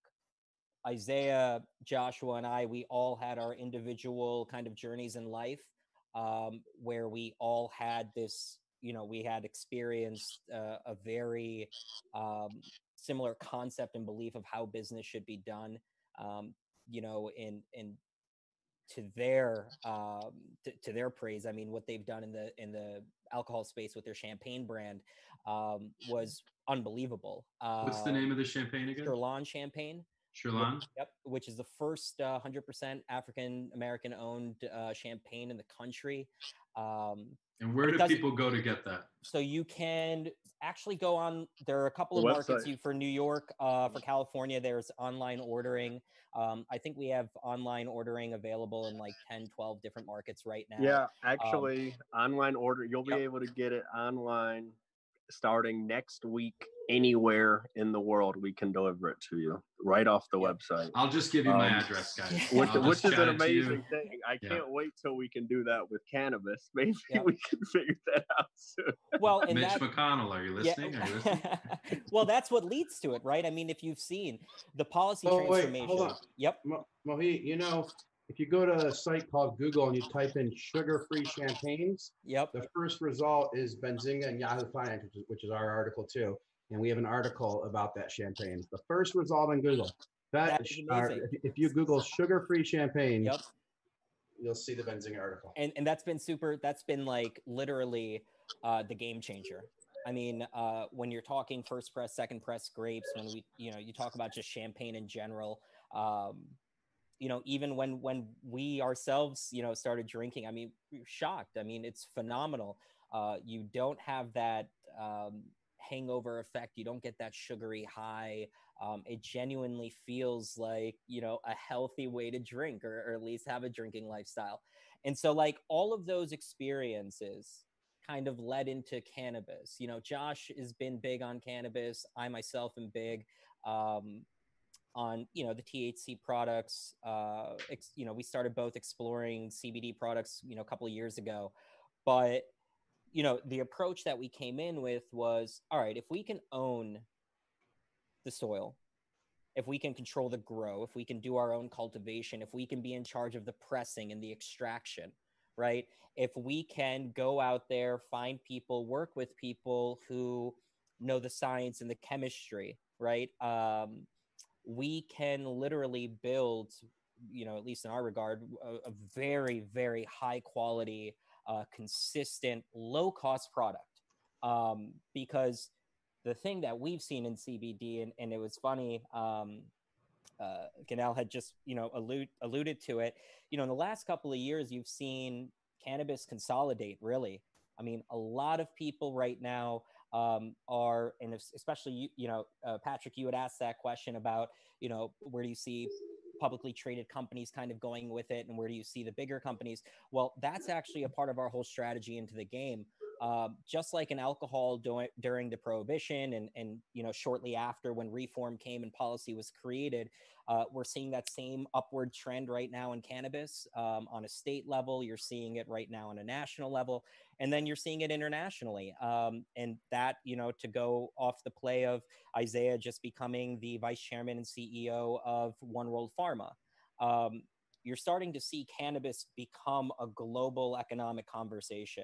Isaiah, Joshua, and I, we all had our individual kind of journeys in life, um, where we all had this, you know, we had experienced uh, a very um, similar concept and belief of how business should be done. Um, you know, in in to their um, to, to their praise, I mean, what they've done in the in the alcohol space with their champagne brand um, was unbelievable. Um, What's the name of the champagne again? Shirlan Champagne. Shirlan? Which, yep, which is the first uh, one hundred percent African American owned uh, champagne in the country. Um, and where do people go to get that? So you can actually go on, there are a couple The of markets. website. You, for New York, uh, for California, there's online ordering. Um, I think we have online ordering available in like ten, twelve different markets right now. Yeah, actually, um, online order, you'll be yep. able to get it online starting next week. Anywhere in the world, we can deliver it to you right off the yep. website. I'll just give you my um, address, guys. Which, which is an amazing amazing thing. I yeah. can't wait till we can do that with cannabis. Maybe yep. we can figure that out soon. Well, and Mitch that, McConnell, are you listening? Yeah. Are you listening? Well, that's what leads to it, right? I mean, if you've seen the policy oh, transformation. Wait, hold on. Yep. Mo- Mohit, you know, if you go to a site called Google and you type in sugar-free champagnes, yep. the first result is Benzinga and Yahoo Finance, which is, which is our article too. And we have an article about that champagne. The first result on Google. That, that is uh, amazing. if, if you Google sugar-free champagne, yep. you'll see the Benzinga article. And and that's been super. That's been like literally uh, the game changer. I mean, uh, when you're talking first press, second press grapes, when we, you know, you talk about just champagne in general. Um, you know, even when when we ourselves, you know, started drinking, I mean, we were shocked. I mean, it's phenomenal. Uh, you don't have that um, hangover effect. You don't get that sugary high. Um, it genuinely feels like, you know, a healthy way to drink, or, or at least have a drinking lifestyle. And so like all of those experiences kind of led into cannabis. You know, Josh has been big on cannabis. I myself am big um, on, you know, the T H C products. Uh, ex- you know, we started both exploring C B D products, you know, a couple of years ago. But, you know, the approach that we came in with was, all right, if we can own the soil, if we can control the grow, if we can do our own cultivation, if we can be in charge of the pressing and the extraction, right? If we can go out there, find people, work with people who know the science and the chemistry, right? Um, we can literally build, you know, at least in our regard, a, a very, very high quality, uh, consistent, low cost product. Um, because the thing that we've seen in C B D, and, and it was funny, um, uh, Ganel had just, you know, allude, alluded to it, you know, in the last couple of years, you've seen cannabis consolidate, really. I mean, a lot of people right now um, are, and especially, you, you know, uh, Patrick, you had asked that question about, you know, where do you see publicly traded companies kind of going with it, and where do you see the bigger companies? Well, that's actually a part of our whole strategy into the game. Uh, just like in alcohol do- during the prohibition and, and, you know, shortly after when reform came and policy was created, uh, we're seeing that same upward trend right now in cannabis um, on a state level. You're seeing it right now on a national level, and then you're seeing it internationally. Um, and that, you know, to go off the play of Isaiah just becoming the vice chairman and C E O of One World Pharma. Um, you're starting to see cannabis become a global economic conversation.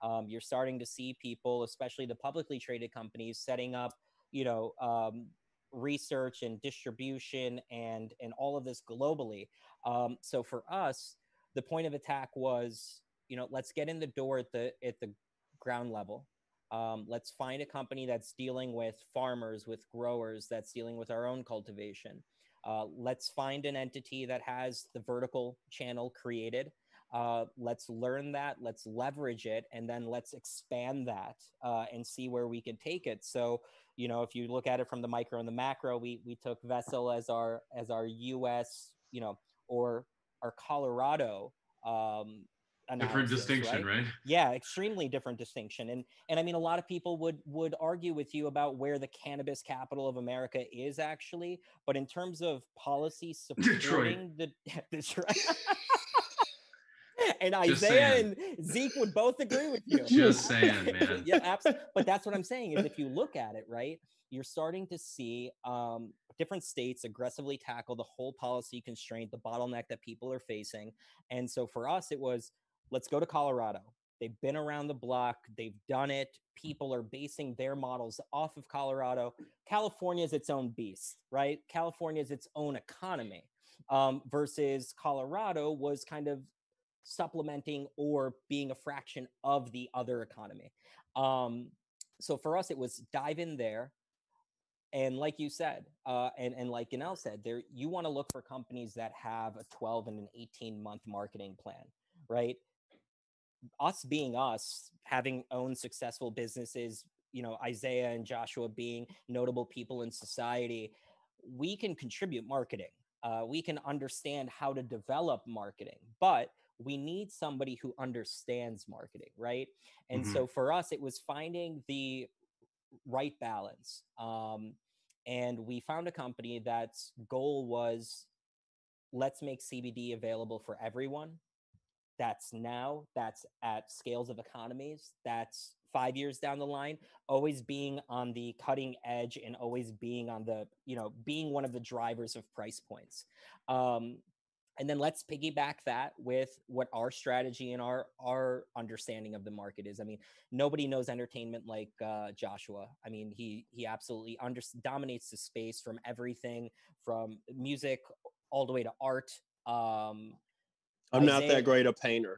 Um, you're starting to see people, especially the publicly traded companies, setting up, you know, um, research and distribution and and all of this globally. Um, so for us, the point of attack was, you know, let's get in the door at the at the ground level. Um, let's find a company that's dealing with farmers, with growers, that's dealing with our own cultivation. Uh, let's find an entity that has the vertical channel created. Uh, let's learn that, let's leverage it, and then let's expand that uh, and see where we can take it. So, you know, if you look at it from the micro and the macro, we we took Vessel as our as our U S, you know, or our Colorado um, analysis, different distinction, right? right? Yeah, extremely different distinction. And and I mean, a lot of people would would argue with you about where the cannabis capital of America is actually, but in terms of policy supporting Detroit. the Detroit. And Just Isaiah saying. and Zeke would both agree with you. Just saying, man. Yeah, absolutely. But that's what I'm saying is if you look at it, right, you're starting to see um, different states aggressively tackle the whole policy constraint, the bottleneck that people are facing. And so for us, it was, let's go to Colorado. They've been around the block. They've done it. People are basing their models off of Colorado. California is its own beast, right? California is its own economy um, versus Colorado was kind of supplementing or being a fraction of the other economy. Um, so for us, it was dive in there. And like you said, uh, and, and like Yanel said, there you want to look for companies that have a twelve and an eighteen month marketing plan, right? Us being us, having owned successful businesses, you know, Isaiah and Joshua being notable people in society, we can contribute marketing. Uh, we can understand how to develop marketing, but we need somebody who understands marketing, right? And Mhm. so for us, it was finding the right balance. Um, and we found a company that's goal was, let's make C B D available for everyone. That's now, that's at scales of economies, that's five years down the line, always being on the cutting edge and always being on the, you know, being one of the drivers of price points. Um, and then let's piggyback that with what our strategy and our our understanding of the market is. I mean, nobody knows entertainment like uh, Joshua. I mean, he he absolutely under, dominates the space from everything from music all the way to art. Um, I'm Isaiah, not that great a painter.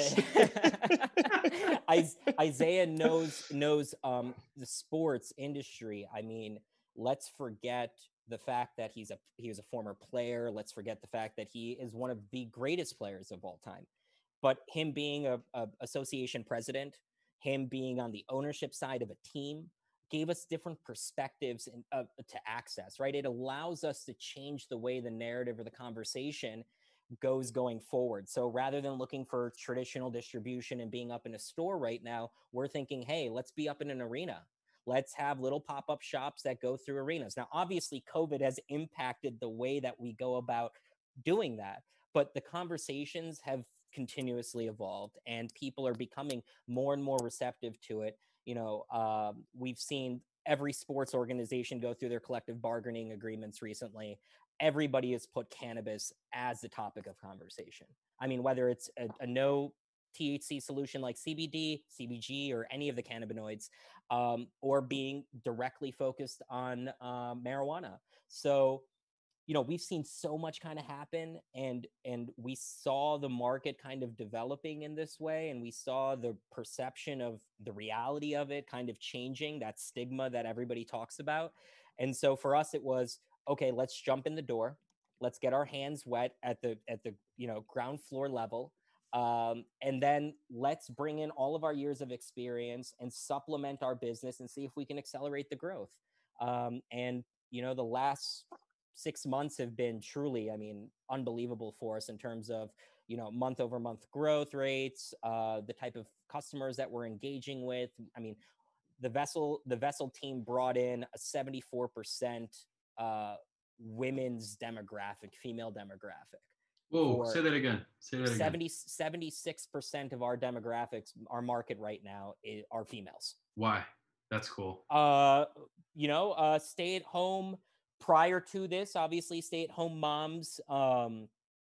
Isaiah knows knows um, the sports industry. I mean, let's forget the fact that he's a he was a former player. Let's forget the fact that he is one of the greatest players of all time. But him being a, a association president, him being on the ownership side of a team, gave us different perspectives in, uh, to access. Right, it allows us to change the way the narrative or the conversation goes going forward. So rather than looking for traditional distribution and being up in a store right now, we're thinking, hey, let's be up in an arena. Let's have little pop-up shops that go through arenas. Now, obviously, COVID has impacted the way that we go about doing that, but the conversations have continuously evolved and people are becoming more and more receptive to it. You know, um, we've seen every sports organization go through their collective bargaining agreements recently. Everybody has put cannabis as the topic of conversation. I mean, whether it's a, a no T H C solution like C B D, C B G, or any of the cannabinoids, um, or being directly focused on uh, marijuana. So, you know, we've seen so much kind of happen, and and we saw the market kind of developing in this way, and we saw the perception of the reality of it kind of changing, that stigma that everybody talks about. And so for us, it was, okay, let's jump in the door. Let's get our hands wet at the at the you know ground floor level. Um, and then let's bring in all of our years of experience and supplement our business and see if we can accelerate the growth. Um, and, you know, the last six months have been truly, I mean, unbelievable for us in terms of, you know, month over month growth rates, uh, the type of customers that we're engaging with. I mean, the Vessel, the Vessel team brought in a seventy-four percent uh, women's demographic, female demographic. Whoa, say that again. Say that again. seventy, seventy-six percent of our demographics, our market right now is, are females. Why? That's cool. Uh, you know, uh, stay at home prior to this, obviously stay at home moms, um,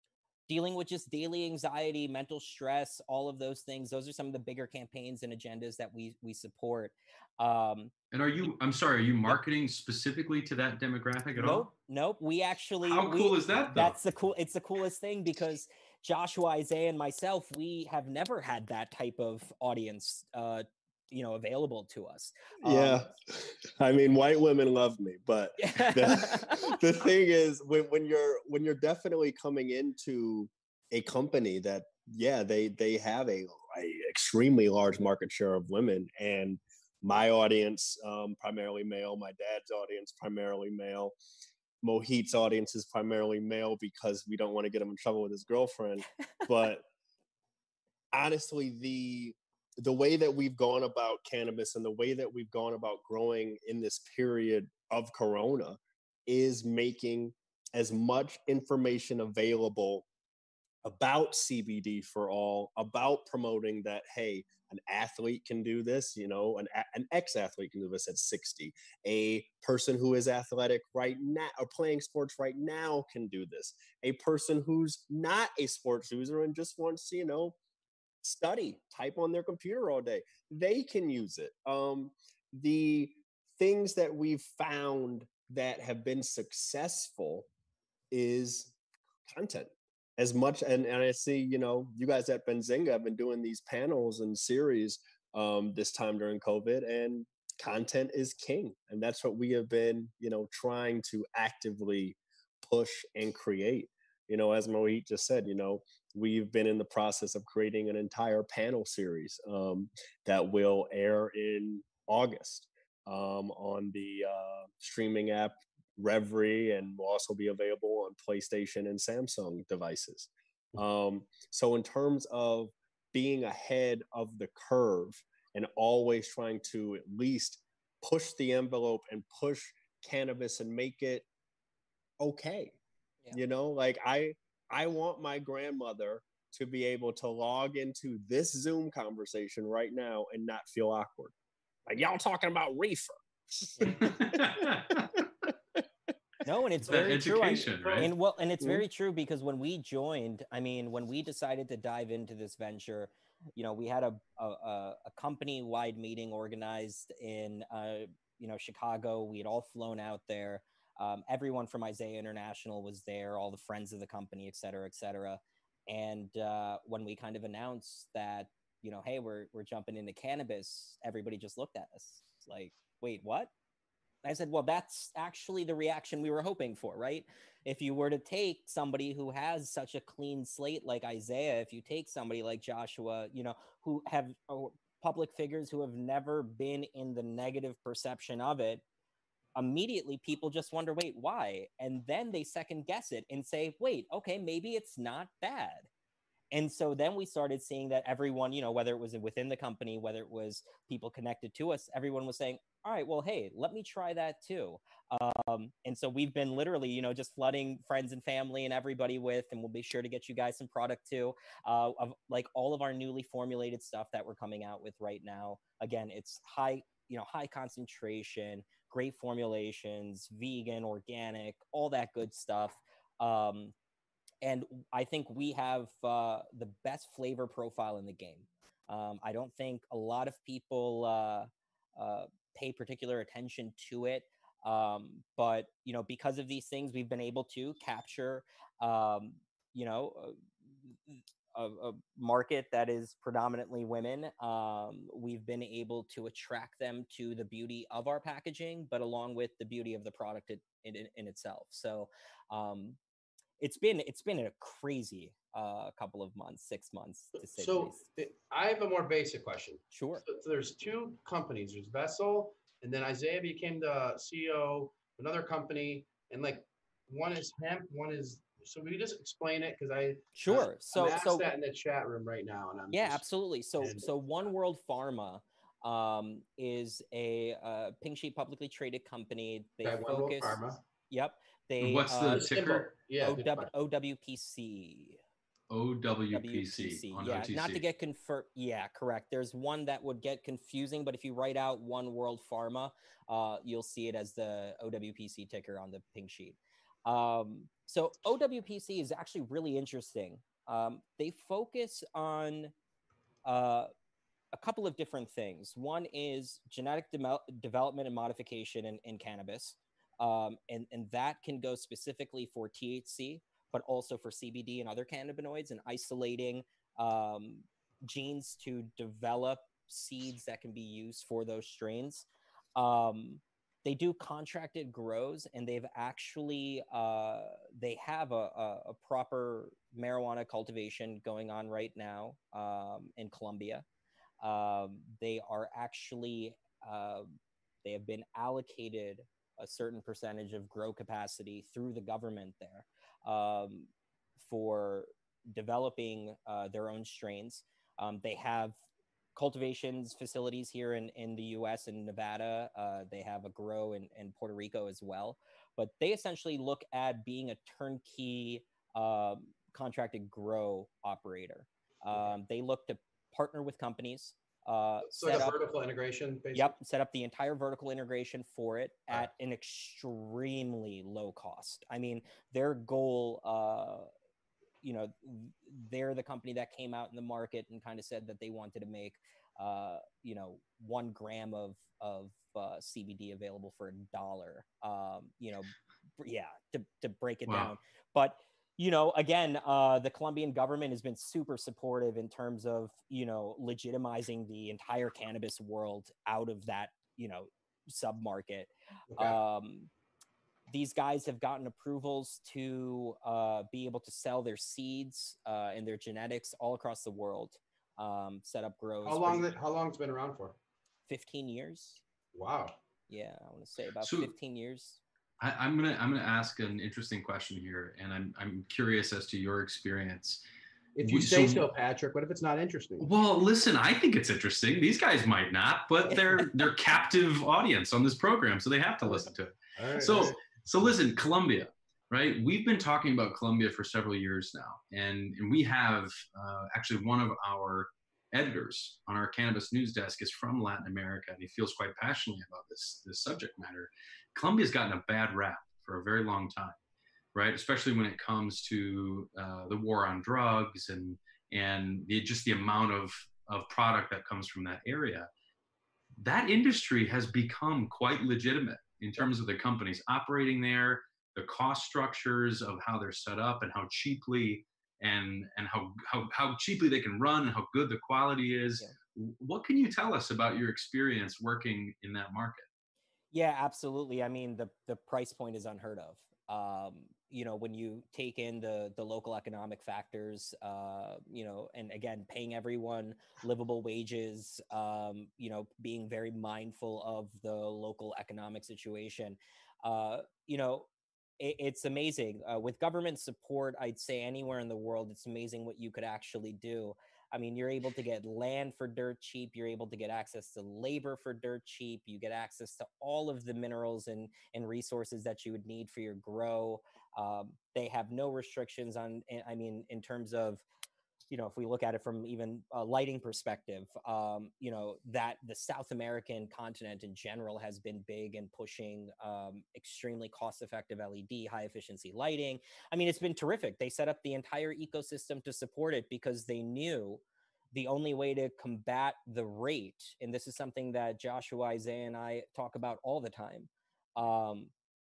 dealing with just daily anxiety, mental stress, all of those things. Those are some of the bigger campaigns and agendas that we we support. Um, and are you, I'm sorry, are you marketing specifically to that demographic at nope, all? Nope. We actually, how we, cool is that though? That's the cool, it's the coolest thing because Joshua, Isaiah, and myself, we have never had that type of audience, uh, you know, available to us. Yeah. Um, I mean, white women love me, but the, the thing is when, when you're, when you're definitely coming into a company that, yeah, they, they have a, a extremely large market share of women, and my audience, um, primarily male, my dad's audience, primarily male, Mohit's audience is primarily male because we don't want to get him in trouble with his girlfriend. But honestly, the the way that we've gone about cannabis and the way that we've gone about growing in this period of Corona is making as much information available about C B D for all, about promoting that, hey, an athlete can do this, you know, an, an ex-athlete can do this at sixty. A person who is athletic right now or playing sports right now can do this. A person who's not a sports user and just wants to, you know, study, type on their computer all day, they can use it. Um, the things that we've found that have been successful is content. As much, and, and I see, you know, you guys at Benzinga have been doing these panels and series um, this time during COVID, and content is king. And that's what we have been, you know, trying to actively push and create. You know, as Mohit just said, you know, we've been in the process of creating an entire panel series um, that will air in August um, on the uh, streaming app Revry, and will also be available on PlayStation and Samsung devices. Um, so in terms of being ahead of the curve and always trying to at least push the envelope and push cannabis and make it okay. Yeah. You know, like I, I want my grandmother to be able to log into this Zoom conversation right now and not feel awkward. Like, y'all talking about reefer. No, and it's very true. I, right? And well, and it's mm-hmm. very true because when we joined, I mean, when we decided to dive into this venture, you know, we had a a, a company-wide meeting organized in, uh, you know, Chicago. We had all flown out there. Um, everyone from Isaiah International was there, all the friends of the company, et cetera, et cetera. And uh, when we kind of announced that, you know, hey, we're we're jumping into cannabis, everybody just looked at us like, wait, what? I said, well, that's actually the reaction we were hoping for, right? If you were to take somebody who has such a clean slate like Isaiah, if you take somebody like Joshua, you know, who have uh, public figures who have never been in the negative perception of it, immediately people just wonder, wait, why? And then they second guess it and say, wait, okay, maybe it's not bad. And so then we started seeing that everyone, you know, whether it was within the company, whether it was people connected to us, everyone was saying, all right, well, hey, let me try that too. Um, and so we've been literally, you know, just flooding friends and family and everybody with, and we'll be sure to get you guys some product too, uh, of like all of our newly formulated stuff that we're coming out with right now. Again, it's high, you know, high concentration, great formulations, vegan, organic, all that good stuff. Um, and I think we have uh, the best flavor profile in the game. Um, I don't think a lot of people uh, uh, pay particular attention to it. Um, but, you know, because of these things, we've been able to capture, um, you know, a, a market that is predominantly women. Um, we've been able to attract them to the beauty of our packaging, but along with the beauty of the product in, in, in itself. So um, it's been it's been a crazy uh, couple of months, six months to say so the least. It, I have a more basic question. Sure. So, so there's two companies. There's Vessel, and then Isaiah became the C E O of another company, and like one is hemp, one is. So we just explain it because I sure. Uh, so I'm asked so that in the chat room right now, and I'm yeah, just, absolutely. So and, so One World Pharma um, is a uh, pink sheet publicly traded company. They okay, One World focus. Pharma. Yep. They What's uh, the ticker? Yeah. O W P C. O W P C on yeah, O T C. Not to get confirmed. Yeah, correct. There's one that would get confusing, but if you write out One World Pharma, uh, you'll see it as the O W P C ticker on the pink sheet. Um, so O W P C is actually really interesting. Um, they focus on uh, a couple of different things. One is genetic de- development and modification in, in cannabis. Um, and, and that can go specifically for T H C, but also for C B D and other cannabinoids, and isolating um, genes to develop seeds that can be used for those strains. Um, they do contracted grows, and they've actually, uh, they have a, a, a proper marijuana cultivation going on right now um, in Colombia. Um, they are actually, uh, they have been allocated a certain percentage of grow capacity through the government there um, for developing uh, their own strains. Um, they have cultivations facilities here in, in the U S and Nevada. Uh, they have a grow in, in Puerto Rico as well. But they essentially look at being a turnkey um, contracted grow operator. Um, they look to partner with companies. Uh, It's like set a up, vertical integration, basically. Yep, set up the entire vertical integration for it at an extremely low cost. I mean, their goal, uh, you know, they're the company that came out in the market and kind of said that they wanted to make, uh, you know, one gram of of uh, C B D available for a dollar. Um, you know, yeah, to to break it Wow. down, but. You know, again, uh, the Colombian government has been super supportive in terms of, you know, legitimizing the entire cannabis world out of that, you know, sub-market. Okay. Um, these guys have gotten approvals to uh, be able to sell their seeds uh, and their genetics all across the world, um, set up grows. How long? That, how long it's been around for? fifteen years. Wow. Yeah, I want to say about So- fifteen years. I, I'm gonna I'm gonna ask an interesting question here, and I'm I'm curious as to your experience. If you We- say so- so, Patrick. What if it's not interesting? Well, listen, I think it's interesting. These guys might not, but they're they're captive audience on this program, so they have to listen to it. All right, all So right. so listen, Colombia, right? We've been talking about Colombia for several years now, and and we have uh, actually one of our editors on our cannabis news desk is from Latin America, and he feels quite passionately about this this subject matter. Colombia's gotten a bad rap for a very long time, right? Especially when it comes to uh, the war on drugs and and the, just the amount of of product that comes from that area. That industry has become quite legitimate in terms of the companies operating there, the cost structures of how they're set up, and how cheaply and and how how, how cheaply they can run, and how good the quality is. Yeah. What can you tell us about your experience working in that market? Yeah, absolutely. I mean, the the price point is unheard of. Um, you know, when you take in the the local economic factors, uh, you know, and again, paying everyone livable wages, um, you know, being very mindful of the local economic situation. Uh, you know, it, it's amazing. Uh, with government support, I'd say anywhere in the world, it's amazing what you could actually do. I mean, you're able to get land for dirt cheap. You're able to get access to labor for dirt cheap. You get access to all of the minerals and, and resources that you would need for your grow. Um, they have no restrictions on, I mean, in terms of, you know, if we look at it from even a lighting perspective, um, you know, that the South American continent in general has been big in pushing um, extremely cost-effective L E D, high-efficiency lighting. I mean, it's been terrific. They set up the entire ecosystem to support it because they knew the only way to combat the rate, and this is something that Joshua, Isaiah, and I talk about all the time, um,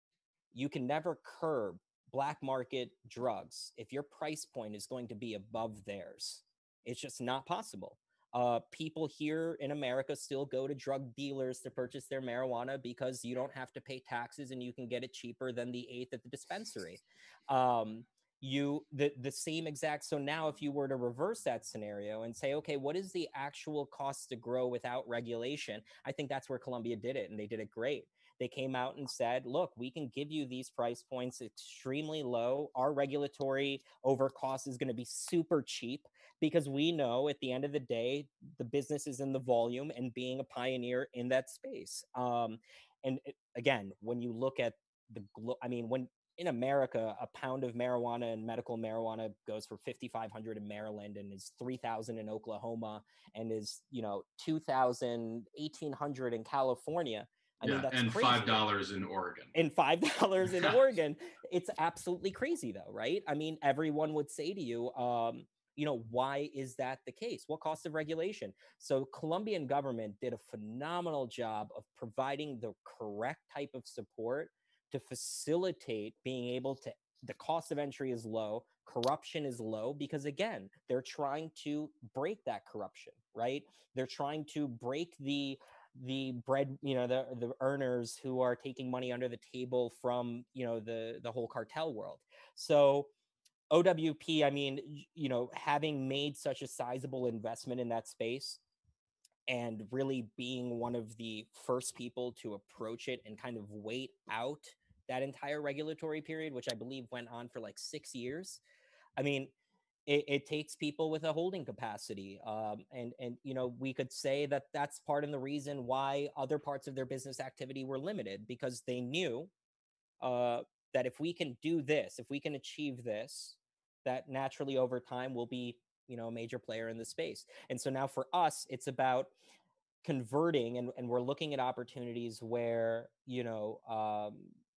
you can never curb black market drugs if your price point is going to be above theirs. It's just not possible. Uh, people here in America still go to drug dealers to purchase their marijuana because you don't have to pay taxes and you can get it cheaper than the eighth at the dispensary. Um, you the the same exact. So now if you were to reverse that scenario and say, okay, what is the actual cost to grow without regulation? I think that's where Colombia did it, and they did it great. They came out and said, look, we can give you these price points extremely low. Our regulatory over cost is going to be super cheap because we know at the end of the day, the business is in the volume and being a pioneer in that space. Um, and it, again, when you look at the, glo- I mean, when in America, a pound of marijuana and medical marijuana goes for fifty-five hundred in Maryland and is three thousand in Oklahoma and is, you know, two thousand, eighteen hundred in California. I yeah, mean, that's and crazy. five dollars in Oregon. And five dollars in Oregon. It's absolutely crazy, though, right? I mean, everyone would say to you, um, you know, why is that the case? What cost of regulation? So Colombian government did a phenomenal job of providing the correct type of support to facilitate being able to, the cost of entry is low, corruption is low, because again, they're trying to break that corruption, right? They're trying to break the the bread, you know, the the earners who are taking money under the table from, you know, the the whole cartel world. So O W P, I mean, you know, having made such a sizable investment in that space and really being one of the first people to approach it and kind of wait out that entire regulatory period, which I believe went on for like six years. I mean, it, it takes people with a holding capacity. Um, and, and, you know, we could say that that's part of the reason why other parts of their business activity were limited, because they knew uh, that if we can do this, if we can achieve this, that naturally over time will be, you know, a major player in the space. And so now for us, it's about converting, and, and we're looking at opportunities where, you know, um,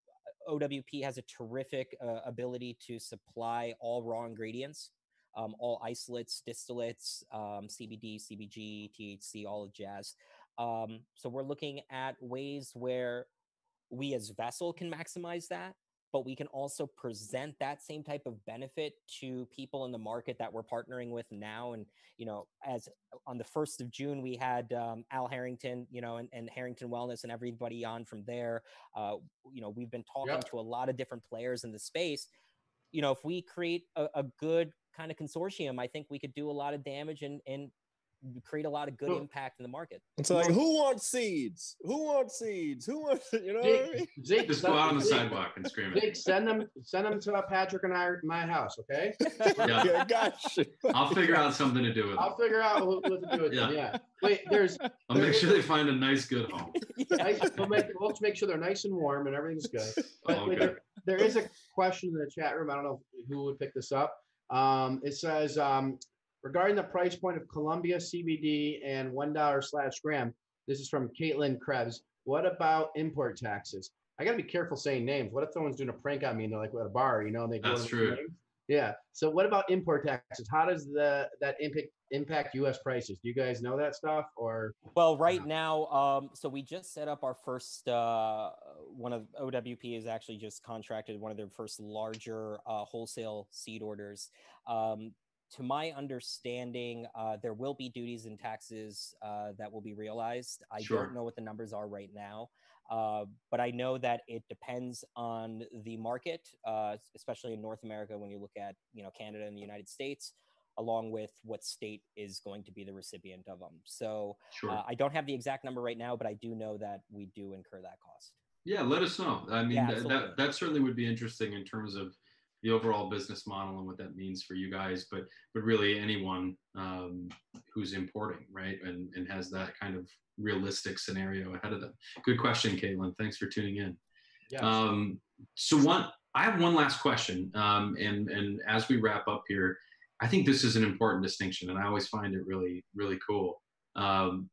O W P has a terrific uh, ability to supply all raw ingredients, um, all isolates, distillates, um, C B D, C B G, T H C, all of jazz. Um, so we're looking at ways where we as Vessel can maximize that, but we can also present that same type of benefit to people in the market that we're partnering with now. And, you know, as on the first of June, we had um, Al Harrington, you know, and, and Harrington Wellness and everybody on from there. Uh, you know, we've been talking Yep. to a lot of different players in the space. You know, if we create a, a good kind of consortium, I think we could do a lot of damage and, and create a lot of good Cool. impact in the market. It's like, who wants seeds? Who wants seeds? Who wants, you know what I mean? Zeke, Zeke, Just go out on the Zeke, sidewalk and scream it. Zeke, send them, send them to Patrick and I, my house, okay? Yeah. Yeah, gotcha. I'll figure out something to do with I'll them. figure out what, what to do with Yeah. them. Yeah. Wait, there's. I'll make sure they find a nice, good home. Nice, we'll make we'll make sure they're nice and warm and everything's good. But, Oh, but okay. there, there is a question in the chat room. I don't know who would pick this up. Um, it says um, regarding the price point of Columbia C B D and one dollar slash gram. This is from Caitlin Krebs. What about import taxes? I gotta be careful saying names. What if someone's doing a prank on me and they're like at a bar, you know, and they go That's to true. names? Yeah. So what about import taxes? How does the that impact impact U S prices? Do you guys know that stuff or? Well, right now, um, so we just set up our first, uh, one of O W P is actually just contracted one of their first larger uh, wholesale seed orders. Um, to my understanding, uh, there will be duties and taxes uh, that will be realized. I Sure. don't know what the numbers are right now, uh, but I know that it depends on the market, uh, especially in North America when you look at, you know, Canada and the United States, along with what state is going to be the recipient of them. So Sure. uh, I don't have the exact number right now, but I do know that we do incur that cost. Yeah, let us know. I mean, Yeah, that, absolutely. that that certainly would be interesting in terms of the overall business model and what that means for you guys, but but really anyone um, who's importing, right, and and has that kind of realistic scenario ahead of them. Good question, Caitlin. Thanks for tuning in. Yes. Um, so one, I have one last question, um, and and as we wrap up here, I think this is an important distinction, and I always find it really really cool. Um,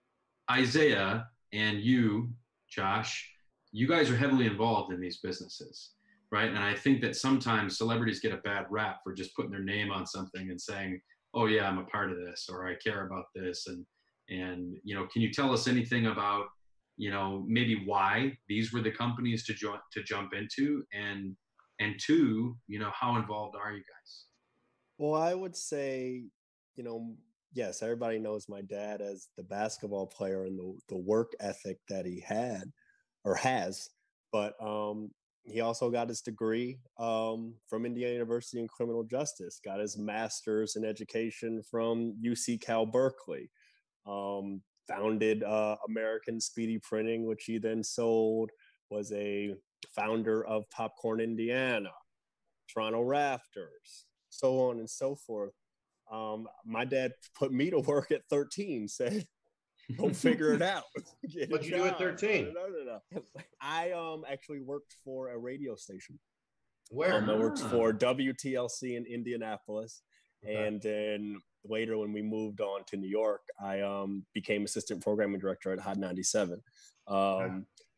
Isaiah and you, Josh, you guys are heavily involved in these businesses, right? And I think that sometimes celebrities get a bad rap for just putting their name on something and saying, "Oh yeah, I'm a part of this," or "I care about this." And and you know, can you tell us anything about, you know, maybe why these were the companies to join to jump into, and and two, you know, how involved are you guys? Well, I would say, you know, yes, everybody knows my dad as the basketball player and the, the work ethic that he had or has. But um, he also got his degree um, from Indiana University in criminal justice, got his master's in education from U C Cal Berkeley, um, founded uh, American Speedy Printing, which he then sold, was a founder of Popcorn Indiana, Toronto Raptors, so on and so forth. Um, my dad put me to work at thirteen, said, go figure it out. What'd you do at thirteen? No, no, no. I um, actually worked for a radio station. Where? Um, I worked Ah. for W T L C in Indianapolis. Okay. And then later when we moved on to New York, I um, became assistant programming director at Hot ninety-seven. Um,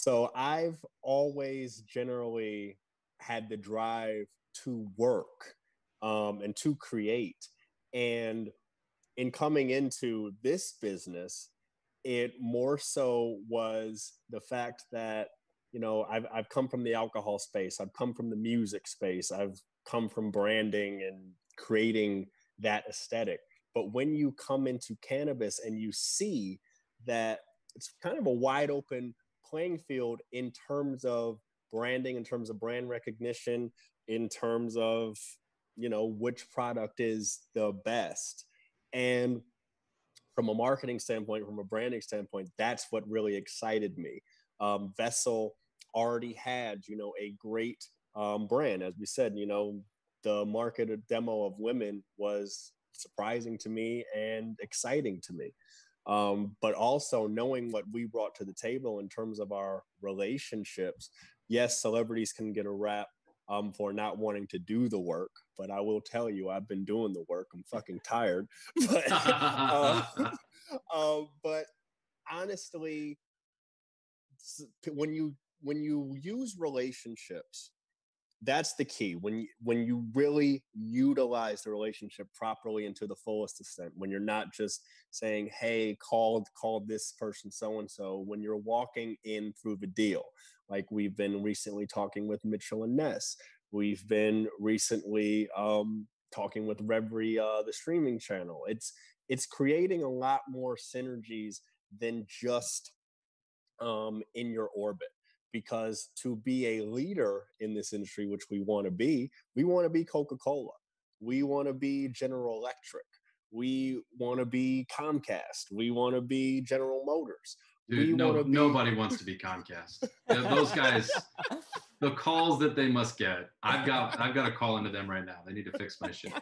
So I've always generally had the drive to work um, and to create. And in coming into this business, it more so was the fact that, you know, I've, I've come from the alcohol space. I've come from the music space. I've come from branding and creating that aesthetic. But when you come into cannabis and you see that it's kind of a wide open playing field in terms of branding, in terms of brand recognition, in terms of, you know, which product is the best. And from a marketing standpoint, from a branding standpoint, that's what really excited me. Um, Vessel already had, you know, a great um, brand. As we said, you know, the marketed demo of women was surprising to me and exciting to me. Um, but also knowing what we brought to the table in terms of our relationships. Yes, celebrities can get a rap um, for not wanting to do the work, but I will tell you, I've been doing the work. I'm fucking tired. But, uh, uh, but honestly, when you when you use relationships, that's the key. When you, when you really utilize the relationship properly and to the fullest extent, when you're not just saying, hey, call, call this person so-and-so, when you're walking in through the deal, like we've been recently talking with Mitchell and Ness. We've been recently um, talking with Reverie, uh, the streaming channel. It's, it's creating a lot more synergies than just um, in your orbit. Because to be a leader in this industry, which we want to be, we want to be Coca-Cola. We want to be General Electric. We want to be Comcast. We want to be General Motors. Dude, we no, be... nobody wants to be Comcast. Those guys, the calls that they must get, I've got, I've got to call into them right now. They need to fix my shit.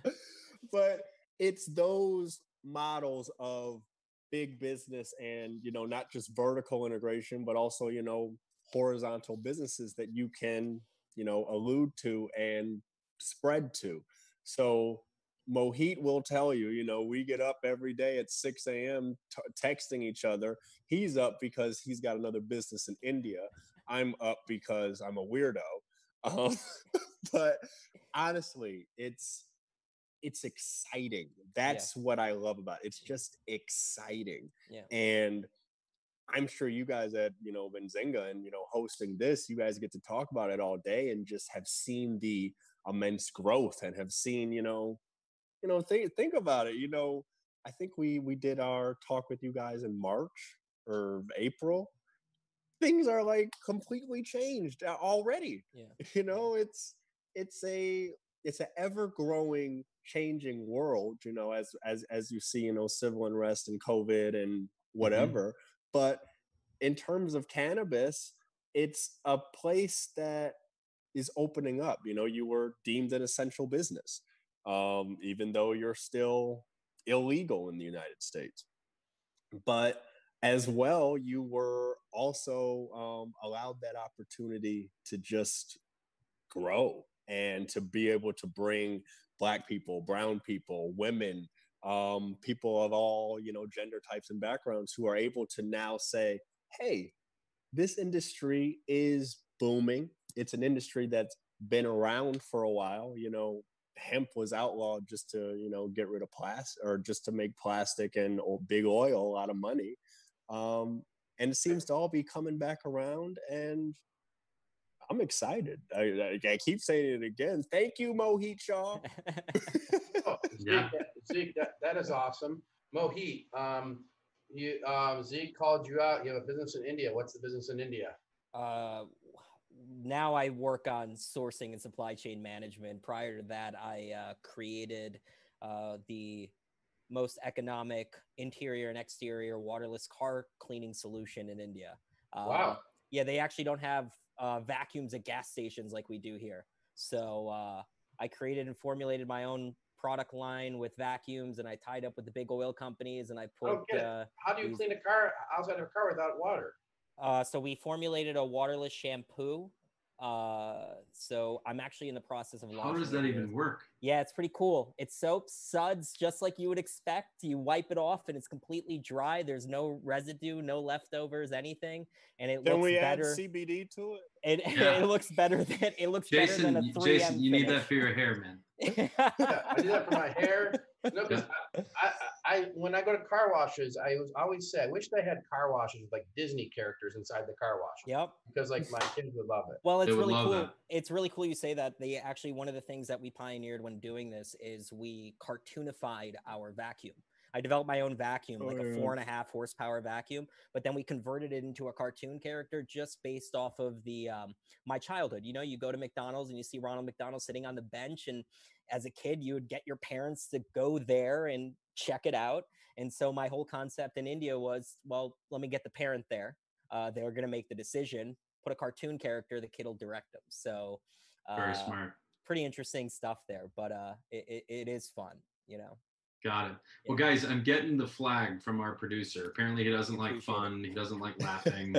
But it's those models of big business and, you know, not just vertical integration, but also, you know, horizontal businesses that you can, you know, allude to and spread to. So Mohit will tell you, you know, we get up every day at six a.m. T- texting each other. He's up because he's got another business in India. I'm up because I'm a weirdo. Um, but honestly, it's it's exciting. That's yeah. what I love about it. It's just exciting. Yeah. And I'm sure you guys at, you know, Benzinga and, you know, hosting this, you guys get to talk about it all day and just have seen the immense growth and have seen, you know, you know, think, think about it. You know, I think we, we did our talk with you guys in March or April. Things are like completely changed already. Yeah. You know, it's, it's a, it's an ever growing, changing world, you know, as, as, as you see, you know, civil unrest and COVID and whatever. Mm-hmm. But in terms of cannabis, it's a place that is opening up. You know, you were deemed an essential business, um, even though you're still illegal in the United States. But as well, you were also um, allowed that opportunity to just grow and to be able to bring Black people, brown people, women, Um, people of all, you know, gender types and backgrounds who are able to now say, hey, this industry is booming. It's an industry that's been around for a while. You know, hemp was outlawed just to, you know, get rid of plastic or just to make plastic and or big oil a lot of money. Um, and it seems to all be coming back around, and I'm excited. I, I, I keep saying it again. Thank you, Mohit Shah. Oh, yeah. Zeke, that, that is awesome. Mohit, um, you, um, Zeke called you out. You have a business in India. What's the business in India? Uh, now I work on sourcing and supply chain management. Prior to that, I uh, created uh, the most economic interior and exterior waterless car cleaning solution in India. Um, wow. Yeah, they actually don't have uh, vacuums at gas stations like we do here. So uh, I created and formulated my own product line with vacuums, and I tied up with the big oil companies, and I put. Uh, How do you these, clean a car outside of a car without water? Uh, so we formulated a waterless shampoo Uh, so I'm actually in the process of launching. How does that it even with- work? Yeah, it's pretty cool. It's soap, suds, just like you would expect. You wipe it off and it's completely dry. There's no residue, no leftovers, anything. And it Then looks we better. add C B D to it. It, Yeah. it looks better than it looks better Jason, than a y- three M Jason, you need that finish. for your hair, man. Yeah, I do that for my hair. No, 'cause I, I, I, when I go to car washes, I was always say, I wish they had car washes with like Disney characters inside the car wash. Yep. Because like my kids would love it. Well, They it's would really love cool. that. It's really cool you say that. They actually, one of the things that we pioneered when doing this is we cartoonified our vacuum. I developed my own vacuum, Oh, like a yeah. four and a half horsepower vacuum, but then we converted it into a cartoon character just based off of the um, my childhood. You know, you go to McDonald's and you see Ronald McDonald sitting on the bench, and as a kid, you would get your parents to go there and check it out. And so my whole concept in India was, well, let me get the parent there. Uh, they're going to make the decision, put a cartoon character, the kid will direct them. So uh, Very smart. pretty interesting stuff there, but uh, it, it, it is fun, you know. Got it. Well, guys, I'm getting the flag from our producer. Apparently, he doesn't like Appreciate fun. He doesn't like laughing.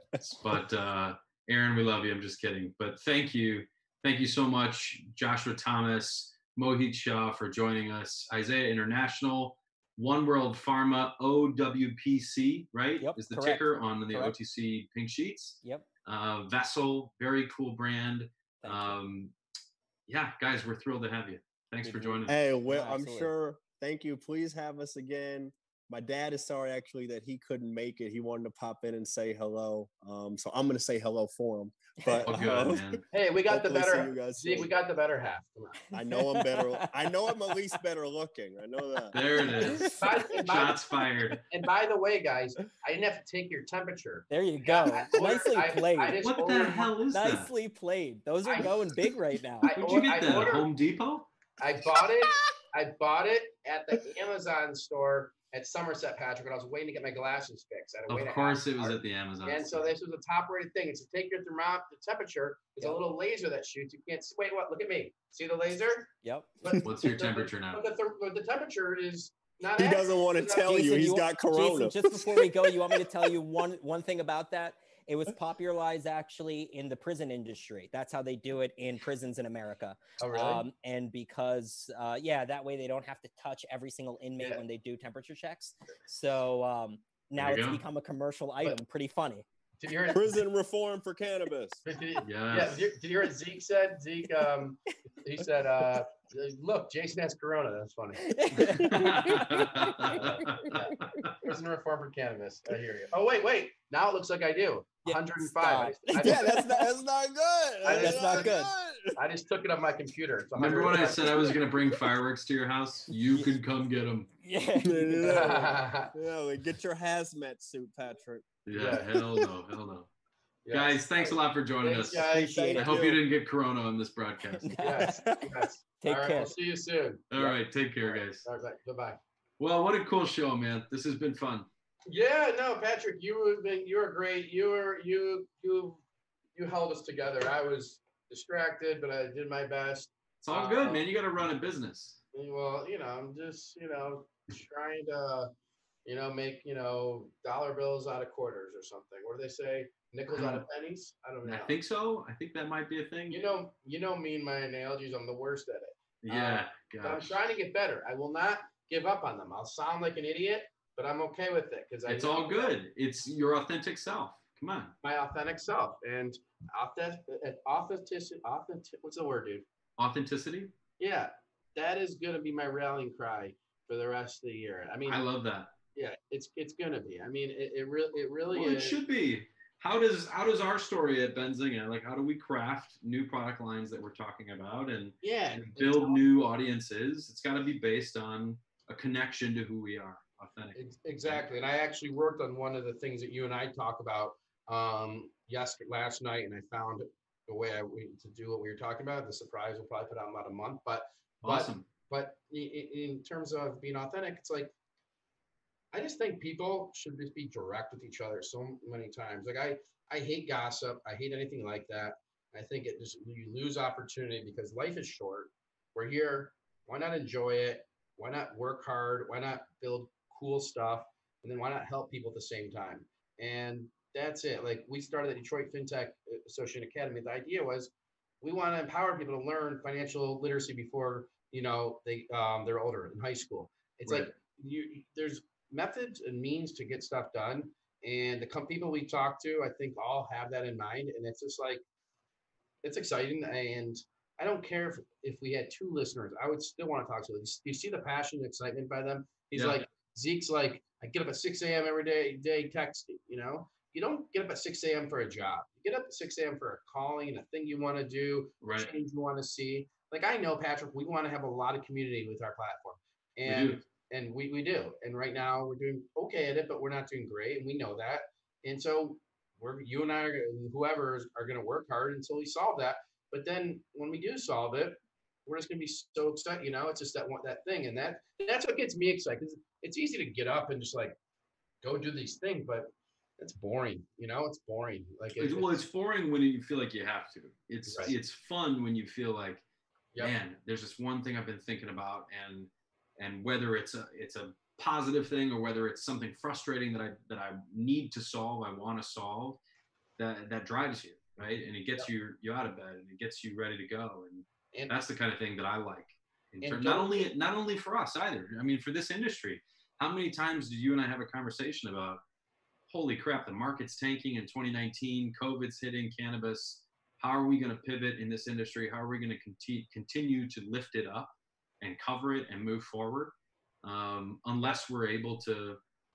But uh, Aaron, we love you. I'm just kidding. But thank you. Thank you so much, Joshua Thomas, Mohit Shah, for joining us. Isaiah International, One World Pharma, O W P C, right? Yep, Is the correct. ticker on the Correct. O T C pink sheets. Yep. Uh, Vessel, very cool brand. Thank you. Um, yeah, guys, we're thrilled to have you. Thanks for Mhm. joining us. Hey, well, Yeah, I'm absolutely. sure. Thank you. Please have us again. My dad is sorry actually that he couldn't make it. He wanted to pop in and say hello. Um, so I'm gonna say hello for him. But Oh, good, um, man. Hey, we got the hopefully see better. you guys See, soon. we got the better half. Come on. I know I'm better. I know I'm at least better looking. I know that. There it is. By- and by- Shots fired. And by the way, guys, I didn't have to take your temperature. There you go. I ordered- Nicely I- played. I just What the ordered- hell is that? Nicely played. Those are I- going big right now. I Where'd you get I that? ordered- Home Depot? I bought it. I bought it at the Amazon store at Somerset, Patrick, when I was waiting to get my glasses fixed. I had to wait Of a course, half it was hour. at the Amazon. And so store. this was a top-rated thing. It's to take your thermometer temperature. There's Yep. a little laser that shoots. You can't see. Wait, what? Look at me. See the laser? Yep. But What's your the- temperature now? But the, ther- but the temperature is not. He accurate. doesn't want to It's tell not- you. Jason, He's you- got corona. Jason, just before we go, you want me to tell you one one thing about that? It was popularized actually in the prison industry. That's how they do it in prisons in America. Oh, really? Um, and because, uh, yeah, that way they don't have to touch every single inmate Yeah. when they do temperature checks. So um, now There you it's go. become a commercial item. Pretty funny. Did you hear? Prison reform for cannabis. Did you, yeah. Yes. Did you, did you hear what Zeke said? Zeke, um, he said, uh, "Look, Jason has corona." That's funny. Prison reform for cannabis. I hear you. Oh wait, wait. Now it looks like I do. Yeah, one hundred five. I, stop. I, Yeah, that's not, that's not good. I- that's not good. I just took it off my computer. It's Remember when I one hundred said I was going to bring fireworks to your house? You Yeah. could come get them. Yeah. Yeah, yeah, like, get your hazmat suit, Patrick. Yeah, Yeah. hell no, hell no. Yes. Guys, thanks a lot for joining Thanks, us. guys. Appreciate I it. hope you you. didn't get corona on this broadcast. Yes. yes. Take All right, care. We'll see you soon. All right, take care, guys. All right. Bye bye. Well, what a cool show, man. This has been fun. Yeah, no, Patrick, you have been, you were great. You were, you, you, you held us together. I was distracted, but I did my best. It's all good, man. You got to run a business. Well, you know, I'm just, you know, trying to, you know, make, you know, dollar bills out of quarters or something. What do they say? Nickels out of pennies? I don't know. I think so. I think that might be a thing. You know, you know me and my analogies. I'm the worst at it. Yeah, But I'm gosh. trying to get better. I will not give up on them. I'll sound like an idiot, but I'm okay with it because It's all good. It's your authentic self. Come on. My authentic self and authentic, authenticity. Authentic. What's the word, dude? Authenticity? Yeah, that is gonna be my rallying cry for the rest of the year. I mean, I love that. yeah, it's it's gonna be. I mean, it, it really it really Well, it is. should be. How does how does our story at Benzinga, like how do we craft new product lines that we're talking about and, Yeah, and it's build all- new audiences? It's got to be based on a connection to who we are, authentic. Ex- Exactly, and I actually worked on one of the things that you and I talk about um, yesterday, last night, and I found the way I we, to do what we were talking about. The surprise will probably put out in about a month, but Awesome. but i- i- in terms of being authentic, it's like I just think people should just be direct with each other so many times. Like I, I hate gossip. I hate anything like that. I think it just you lose opportunity because life is short. We're here. Why not enjoy it? Why not work hard? Why not build cool stuff? And then why not help people at the same time? And that's it. Like we started the Detroit FinTech Association Academy. The idea was we want to empower people to learn financial literacy before, you know, they, um, they're older in high school. It's Right. like you, there's methods and means to get stuff done. And the com- people we talk to, I think all have that in mind. And it's just like, it's exciting. And I don't care if, if we had two listeners, I would still want to talk to them. You see the passion and excitement by them. He's Yeah. like, Zeke's like, I get up at six a.m. every day, day texting, you know? You don't get up at six a.m. for a job. You get up at six a.m. for a calling and a thing you want to do, Right. change you want to see. Like I know, Patrick, we want to have a lot of community with our platform. And We do. and we, we do. And right now we're doing okay at it, but we're not doing great. And we know that. And so we're you and I are whoever is, are gonna work hard until we solve that. But then when we do solve it, we're just gonna be so excited, you know, it's just that one that thing. And that that's what gets me excited. It's easy to get up and just like go do these things, but it's boring, you know, it's boring. Like it, well, it's boring when you feel like you have to. It's Right. it's fun when you feel like, Yep. man, there's this one thing I've been thinking about, and and whether it's a it's a positive thing or whether it's something frustrating that I that I need to solve, I want to solve, that that drives you, right? And it gets you you out of bed and it gets you ready to go. And, And- that's the kind of thing that I like. In And term, not don't- only not only for us either. I mean, for this industry, how many times did you and I have a conversation about, holy crap, the market's tanking in twenty nineteen, COVID's hitting cannabis. How are we going to pivot in this industry? How are we going to conti- continue to lift it up and cover it and move forward? Um, unless we're able to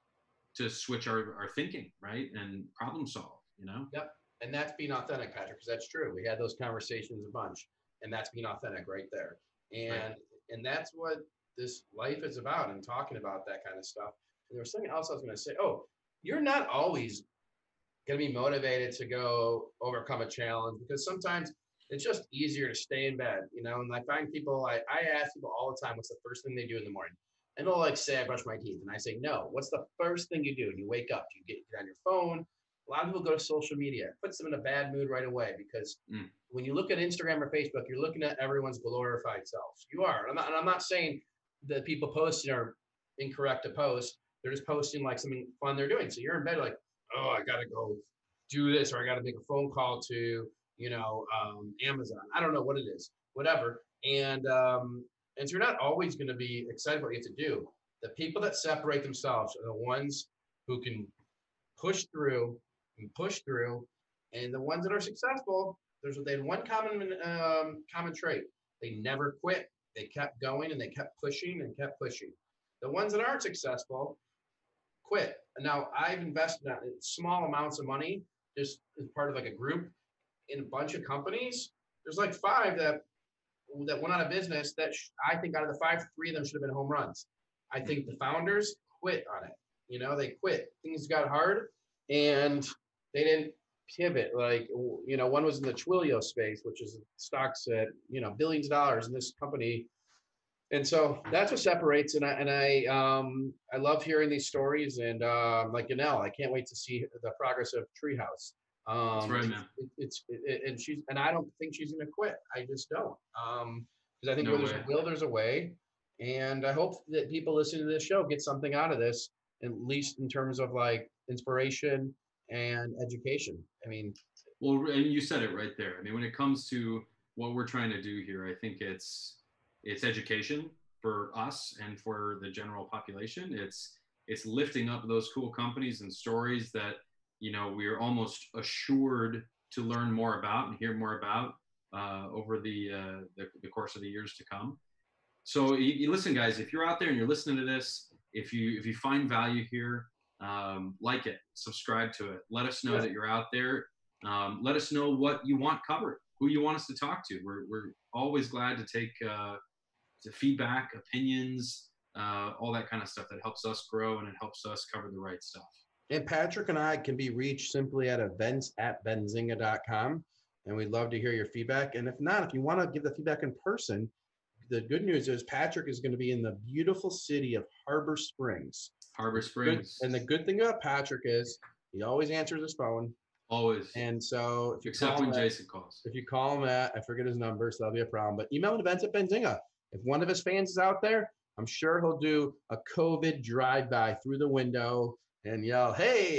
to switch our, our thinking, right? And problem solve, you know? Yep. And that's being authentic, Patrick, because that's true. We had those conversations a bunch, and that's being authentic right there. And Right. and that's what this life is about, and talking about that kind of stuff. And there was something else I was going to say. Oh, you're not always going to be motivated to go overcome a challenge, because sometimes it's just easier to stay in bed, you know? And I find people, I, I ask people all the time, what's the first thing they do in the morning? And they'll like say, I brush my teeth. And I say, no, what's the first thing you do when you wake up? Do you get, get on your phone? A lot of people go to social media. It puts them in a bad mood right away, because Mm. when you look at Instagram or Facebook, you're looking at everyone's glorified selves. You are. I'm not, and I'm not saying that people posting are incorrect to post. They're just posting like something fun they're doing. So you're in bed like, oh, I got to go do this, or I got to make a phone call to, you know, um, Amazon. I don't know what it is, whatever. And, um, and so you're not always going to be excited about what you have to do. The people that separate themselves are the ones who can push through and push through. And the ones that are successful, there's they had one common um, common trait. They never quit. They kept going and they kept pushing and kept pushing. The ones that aren't successful quit. Now, I've invested in small amounts of money just as part of like a group in a bunch of companies. There's like five that that went out of business that sh- I think out of the five, three of them should have been home runs. I think the founders quit on it. You know, they quit. Things got hard and they didn't pivot. Like, you know, one was in the Twilio space, which is stocks at, you know, billions of dollars in this company. And so that's what separates. And I, and I, um, I love hearing these stories, and um, like Yanel, I can't wait to see the progress of Treehouse. Um, That's right, it's, man. it, it's, it, and she's, and I don't think she's going to quit. I just don't. Um, cause I think No where there's way. a will, there's a way. And I hope that people listening to this show get something out of this, at least in terms of like inspiration and education. I mean, Well, and you said it right there. I mean, when it comes to what we're trying to do here, I think it's it's education for us and for the general population. It's it's lifting up those cool companies and stories that, you know, we're almost assured to learn more about and hear more about uh, over the, uh, the the course of the years to come. So you, you listen, guys, if you're out there and you're listening to this, if you if you find value here, um, like it, subscribe to it. Let us know Yeah. that you're out there. Um, let us know what you want covered, who you want us to talk to. We're we're always glad to take uh, to feedback, opinions, uh, all that kind of stuff that helps us grow and it helps us cover the right stuff. and Patrick and I can be reached simply at events at benzinga dot com. And we'd love to hear your feedback. And if not, if you want to give the feedback in person, the good news is Patrick is going to be in the beautiful city of Harbor Springs. Harbor Good- Springs, And the good thing about Patrick is he always answers his phone. always, And so if you except call when him at, Jason calls. if you call him at, I forget his number, so that'll be a problem. But email him events at Benzinga. If one of his fans is out there, I'm sure he'll do a COVID drive-by through the window and yell, "Hey,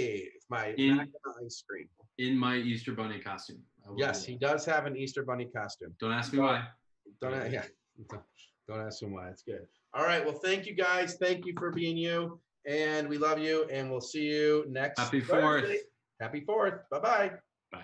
my in, back of the ice screen. In my Easter Bunny costume. Yes, he does have an Easter Bunny costume. Don't ask me don't, why. Don't, yeah, don't ask him why. It's good. All right. Well, thank you guys. Thank you for being you. And we love you. And we'll see you next Happy Thursday. fourth. Happy fourth. Bye-bye. Bye.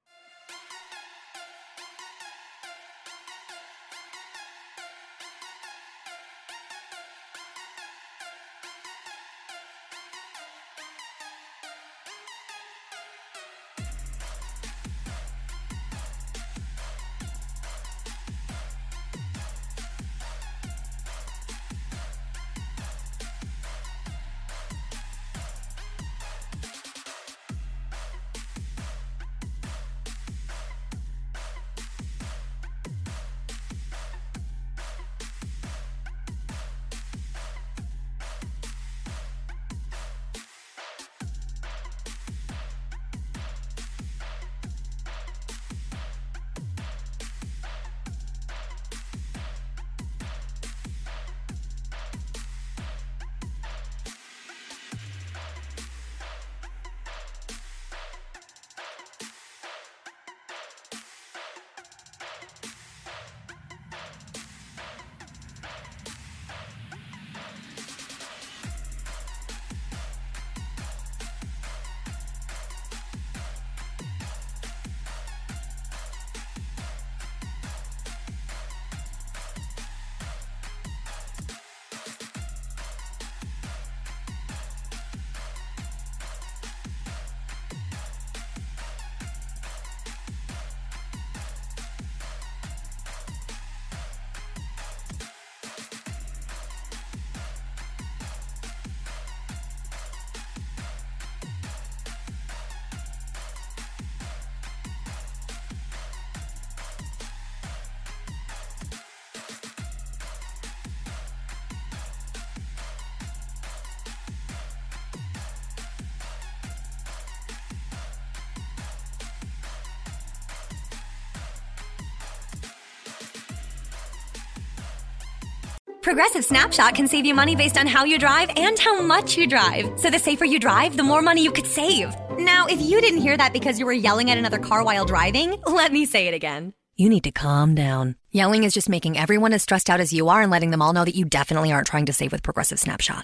Progressive Snapshot can save you money based on how you drive and how much you drive. So the safer you drive, the more money you could save. Now, if you didn't hear that because you were yelling at another car while driving, let me say it again. You need to calm down. Yelling is just making everyone as stressed out as you are and letting them all know that you definitely aren't trying to save with Progressive Snapshot.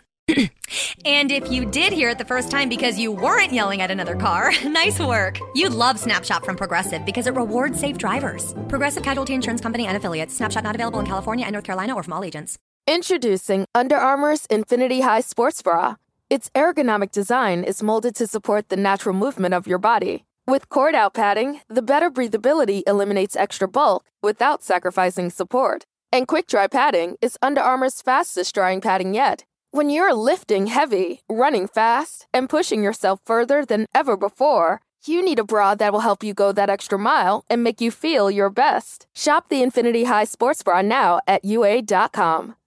And if you did hear it the first time because you weren't yelling at another car, nice work. You'd love Snapshot from Progressive because it rewards safe drivers. Progressive Casualty Insurance Company and Affiliates. Snapshot not available in California and North Carolina or from all agents. Introducing Under Armour's Infinity High Sports Bra. Its ergonomic design is molded to support the natural movement of your body. With cord-out padding, the better breathability eliminates extra bulk without sacrificing support. And quick-dry padding is Under Armour's fastest-drying padding yet. When you're lifting heavy, running fast, and pushing yourself further than ever before, you need a bra that will help you go that extra mile and make you feel your best. Shop the Infinity High Sports Bra now at U A dot com.